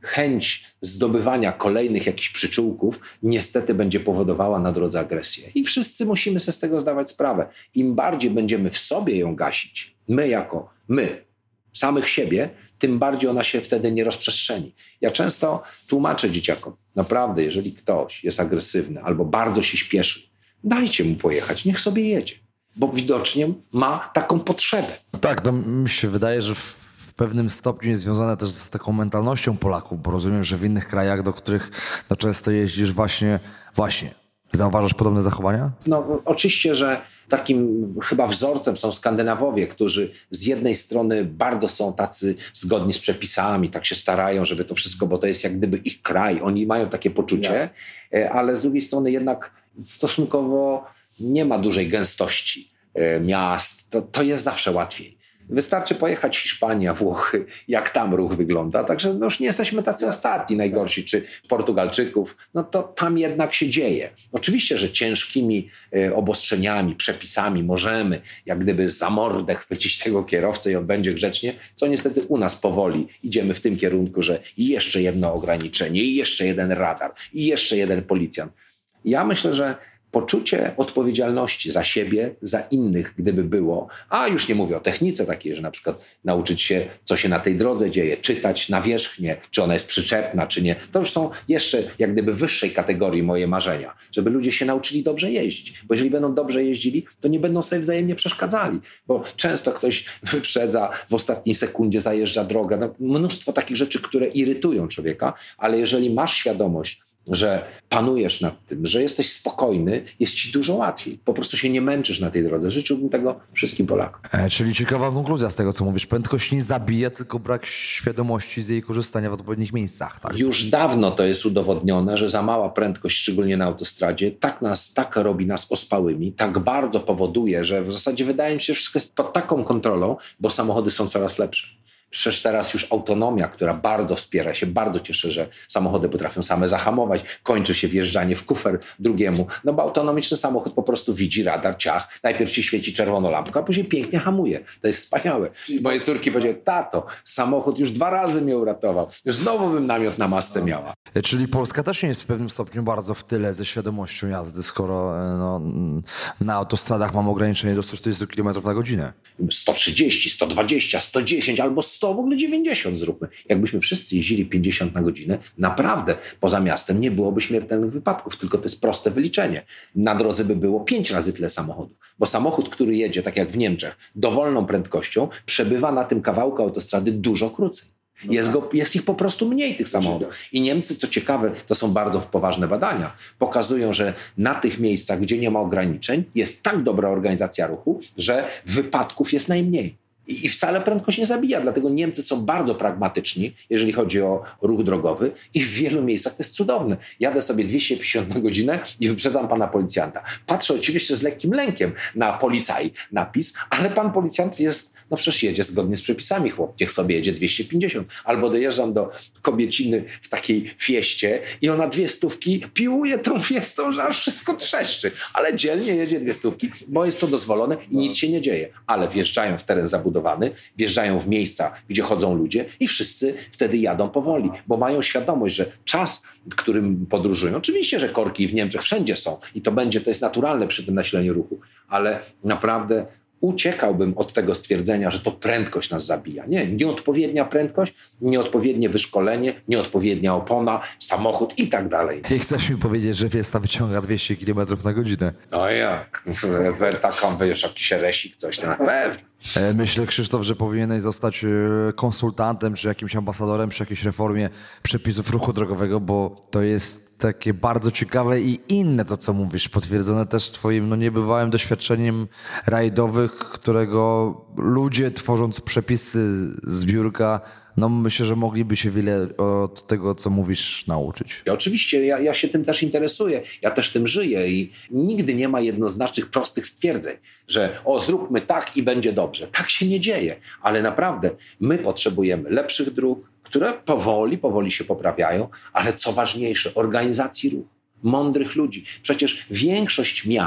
chęć zdobywania kolejnych jakichś przyczółków niestety będzie powodowała na drodze agresję. I wszyscy musimy sobie z tego zdawać sprawę. Im bardziej będziemy w sobie ją gasić, my jako my, samych siebie, tym bardziej ona się wtedy nie rozprzestrzeni. Ja często tłumaczę dzieciakom, naprawdę, jeżeli ktoś jest agresywny albo bardzo się śpieszy, dajcie mu pojechać, niech sobie jedzie, bo widocznie ma taką potrzebę. Tak, no mi się wydaje, że w, w pewnym stopniu jest związane też z taką mentalnością Polaków, bo rozumiem, że w innych krajach, do których no, często jeździsz właśnie, właśnie, zauważasz podobne zachowania? No oczywiście, że takim chyba wzorcem są Skandynawowie, którzy z jednej strony bardzo są tacy zgodni z przepisami, tak się starają, żeby to wszystko, bo to jest jak gdyby ich kraj, oni mają takie poczucie, yes. ale z drugiej strony jednak stosunkowo nie ma dużej gęstości miast, to, to jest zawsze łatwiej. Wystarczy pojechać Hiszpania, Włochy, jak tam ruch wygląda. Także no już nie jesteśmy tacy ostatni, najgorsi, czy Portugalczyków. No to tam jednak się dzieje. Oczywiście, że ciężkimi y, obostrzeniami, przepisami możemy jak gdyby za mordę chwycić tego kierowcę i on będzie grzecznie, co niestety u nas powoli idziemy w tym kierunku, że i jeszcze jedno ograniczenie, i jeszcze jeden radar, i jeszcze jeden policjant. Ja myślę, że poczucie odpowiedzialności za siebie, za innych, gdyby było, a już nie mówię o technice takiej, że na przykład nauczyć się, co się na tej drodze dzieje, czytać nawierzchnię, czy ona jest przyczepna, czy nie. To już są jeszcze jak gdyby wyższej kategorii moje marzenia, żeby ludzie się nauczyli dobrze jeździć. Bo jeżeli będą dobrze jeździli, to nie będą sobie wzajemnie przeszkadzali. Bo często ktoś wyprzedza, w ostatniej sekundzie zajeżdża drogę. No, mnóstwo takich rzeczy, które irytują człowieka, ale jeżeli masz świadomość, że panujesz nad tym, że jesteś spokojny, jest ci dużo łatwiej. Po prostu się nie męczysz na tej drodze. Życzyłbym tego wszystkim Polakom. E, czyli ciekawa konkluzja z tego, co mówisz. Prędkość nie zabija, tylko brak świadomości z jej korzystania w odpowiednich miejscach. Tak? Już dawno to jest udowodnione, że za mała prędkość, szczególnie na autostradzie, tak nas, tak robi nas ospałymi, tak bardzo powoduje, że w zasadzie wydaje mi się, że wszystko jest pod taką kontrolą, bo samochody są coraz lepsze. Przecież teraz już autonomia, która bardzo wspiera się, bardzo cieszę, że samochody potrafią same zahamować, kończy się wjeżdżanie w kufer drugiemu, no bo autonomiczny samochód po prostu widzi radar, ciach, najpierw ci świeci czerwoną lampkę, a później pięknie hamuje. To jest wspaniałe. Moje córki powiedziały, tato, samochód już dwa razy mnie uratował, już znowu bym namiot na masce miała. Czyli Polska też nie jest w pewnym stopniu bardzo w tyle ze świadomością jazdy, skoro no, na autostradach mamy ograniczenie do sto czterdzieści kilometrów na godzinę. sto trzydzieści, sto dwadzieścia, sto dziesięć albo sto, w ogóle dziewięćdziesiąt zróbmy. Jakbyśmy wszyscy jeździli pięćdziesiąt na godzinę, naprawdę poza miastem nie byłoby śmiertelnych wypadków, tylko to jest proste wyliczenie. Na drodze by było pięć razy tyle samochodów, bo samochód, który jedzie, tak jak w Niemczech, dowolną prędkością, przebywa na tym kawałku autostrady dużo krócej. Jest, go, jest ich po prostu mniej, tych samochodów. I Niemcy, co ciekawe, to są bardzo poważne badania, pokazują, że na tych miejscach, gdzie nie ma ograniczeń, jest tak dobra organizacja ruchu, że wypadków jest najmniej. I, I wcale prędkość nie zabija, dlatego Niemcy są bardzo pragmatyczni, jeżeli chodzi o ruch drogowy i w wielu miejscach to jest cudowne. Jadę sobie dwieście pięćdziesiąt na godzinę i wyprzedzam pana policjanta. Patrzę oczywiście z lekkim lękiem na policaj napis, ale pan policjant jest, no przecież jedzie zgodnie z przepisami, chłop, niech sobie jedzie dwieście pięćdziesiąt. Albo dojeżdżam do kobieciny w takiej fieście i ona dwie stówki piłuje tą fiestą, że aż wszystko trzeszczy. Ale dzielnie jedzie dwie stówki, bo jest to dozwolone i nic się nie dzieje. Ale wjeżdżają w teren zabudowany, wjeżdżają w miejsca, gdzie chodzą ludzie i wszyscy wtedy jadą powoli, bo mają świadomość, że czas, którym podróżują, oczywiście, że korki w Niemczech wszędzie są i to będzie, to jest naturalne przy tym nasileniu ruchu, ale naprawdę uciekałbym od tego stwierdzenia, że to prędkość nas zabija. Nie, nieodpowiednia prędkość, nieodpowiednie wyszkolenie, nieodpowiednia opona, samochód i tak dalej. I chcesz mi powiedzieć, że Fiesta wyciąga dwieście kilometrów na godzinę? No jak? Taką wiesz, jakiś resik, coś na pewno. Myślę, Krzysztof, że powinieneś zostać konsultantem, czy jakimś ambasadorem przy jakiejś reformie przepisów ruchu drogowego, bo to jest takie bardzo ciekawe i inne to, co mówisz, potwierdzone też twoim no, niebywałym doświadczeniem rajdowych, którego ludzie, tworząc przepisy z biurka, no myślę, że mogliby się wiele od tego, co mówisz, nauczyć. Oczywiście, ja, ja się tym też interesuję, ja też tym żyję i nigdy nie ma jednoznacznych, prostych stwierdzeń, że o, zróbmy tak i będzie dobrze. Tak się nie dzieje, ale naprawdę my potrzebujemy lepszych dróg, które powoli, powoli się poprawiają, ale co ważniejsze, organizacji ruchu, mądrych ludzi. Przecież większość miast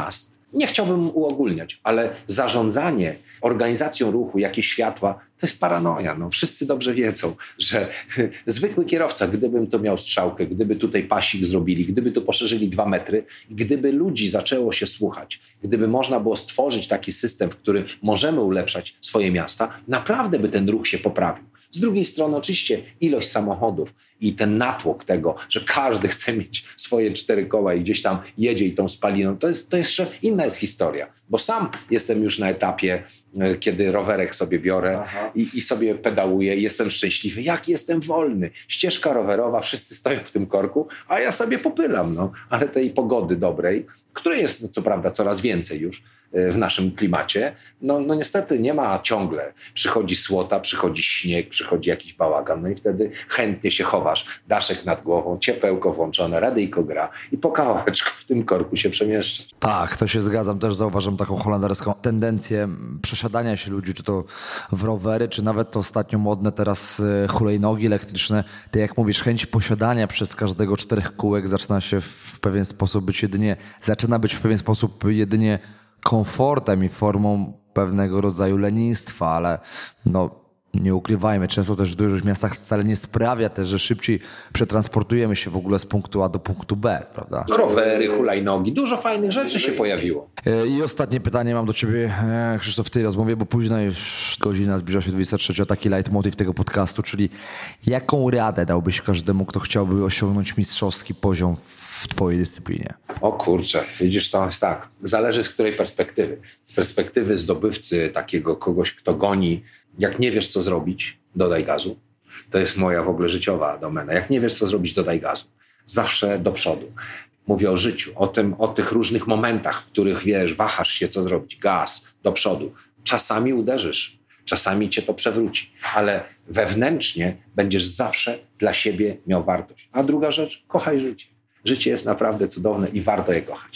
nie chciałbym uogólniać, ale zarządzanie organizacją ruchu, jakieś światła, to jest paranoja. No, wszyscy dobrze wiedzą, że zwykły kierowca, gdybym to miał strzałkę, gdyby tutaj pasik zrobili, gdyby tu poszerzyli dwa metry, gdyby ludzi zaczęło się słuchać, gdyby można było stworzyć taki system, w którym możemy ulepszać swoje miasta, naprawdę by ten ruch się poprawił. Z drugiej strony oczywiście ilość samochodów i ten natłok tego, że każdy chce mieć swoje cztery koła i gdzieś tam jedzie i tą spaliną, to jest, to jeszcze inna jest historia. Bo sam jestem już na etapie, kiedy rowerek sobie biorę i, i sobie pedałuję i jestem szczęśliwy. Jak jestem wolny. Ścieżka rowerowa, wszyscy stoją w tym korku, a ja sobie popylam. No. Ale tej pogody dobrej, której jest co prawda coraz więcej już w naszym klimacie, no, no niestety nie ma ciągle. Przychodzi słota, przychodzi śnieg, przychodzi jakiś bałagan, no i wtedy chętnie się chowasz. Daszek nad głową, ciepełko włączone, radyjko gra i po kawałeczku w tym korku się przemieszczasz. Tak, to się zgadzam. Też zauważam taką holenderską tendencję przesiadania się ludzi, czy to w rowery, czy nawet to ostatnio modne teraz hulajnogi elektryczne. Ty jak mówisz, chęć posiadania przez każdego czterech kółek zaczyna się w pewien sposób być jedynie, zaczyna być w pewien sposób jedynie komfortem i formą pewnego rodzaju lenistwa, ale no nie ukrywajmy, często też w dużych miastach wcale nie sprawia też, że szybciej przetransportujemy się w ogóle z punktu A do punktu B, prawda? Rowery, hulajnogi, dużo fajnych rzeczy się pojawiło. I ostatnie pytanie mam do ciebie, Krzysztof, w tej rozmowie, bo późno już godzina, zbliża się dwudziesta trzecia, taki leitmotiv tego podcastu, czyli jaką radę dałbyś każdemu, kto chciałby osiągnąć mistrzowski poziom w twojej dyscyplinie? O kurczę, widzisz, to jest tak. Zależy z której perspektywy. Z perspektywy zdobywcy, takiego kogoś, kto goni. Jak nie wiesz, co zrobić, dodaj gazu. To jest moja w ogóle życiowa domena. Jak nie wiesz, co zrobić, dodaj gazu. Zawsze do przodu. Mówię o życiu, o tym, o tych różnych momentach, w których wiesz, wahasz się, co zrobić. Gaz, do przodu. Czasami uderzysz, czasami cię to przewróci, ale wewnętrznie będziesz zawsze dla siebie miał wartość. A druga rzecz, kochaj życie. Życie jest naprawdę cudowne i warto je kochać.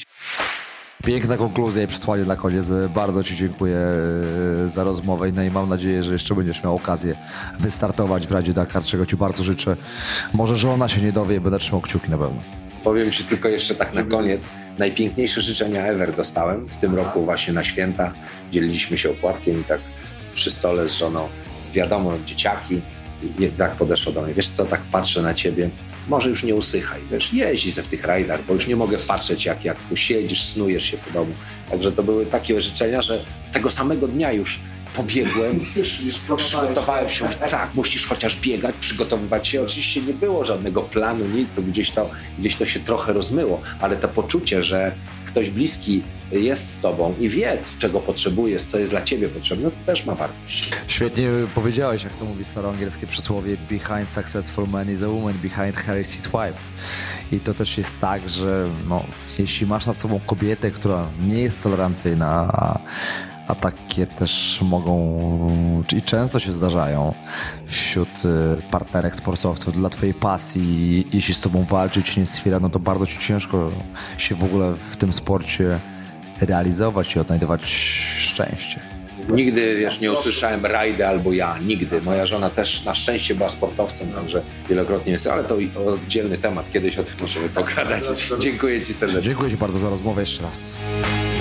Piękna konkluzja i przesłanie na koniec. Bardzo ci dziękuję za rozmowę no i mam nadzieję, że jeszcze będziesz miał okazję wystartować w Radzie Dakar, czego ci bardzo życzę. Może żona się nie dowie, będę trzymał kciuki na pewno. Powiem ci tylko jeszcze tak na koniec. Najpiękniejsze życzenia ever dostałem w tym roku właśnie na święta. Dzieliliśmy się opłatkiem i tak przy stole z żoną. Wiadomo, dzieciaki. I tak podeszło do mnie. Wiesz co, tak patrzę na ciebie. Może już nie usychaj, wiesz, jeździ ze w tych rajdach, bo już nie mogę patrzeć, jak, jak tu siedzisz, snujesz się po domu. Także to były takie życzenia, że tego samego dnia już pobiegłem, już, już przygotowałem się, tak, musisz chociaż biegać, przygotowywać się. Oczywiście nie było żadnego planu, nic, to gdzieś to, gdzieś to się trochę rozmyło, ale to poczucie, że ktoś bliski jest z tobą i wie, czego potrzebujesz, co jest dla ciebie potrzebne, to też ma wartość. Świetnie powiedziałeś, jak to mówi staroangielskie przysłowie, behind successful man is a woman, behind her is his wife. I to też jest tak, że no, jeśli masz nad sobą kobietę, która nie jest tolerancyjna, a, a takie też mogą i często się zdarzają wśród partnerek sportowców dla twojej pasji, jeśli z tobą walczyć nie swiera, no to bardzo ci ciężko się w ogóle w tym sporcie realizować i odnajdywać szczęście. Nigdy, wiesz, nie usłyszałem rajdy albo ja, nigdy. Moja żona też na szczęście była sportowcem, także wielokrotnie jest, ale to oddzielny temat, kiedyś o tym możemy pogadać. Dziękuję ci serdecznie. Dziękuję ci bardzo za rozmowę jeszcze raz.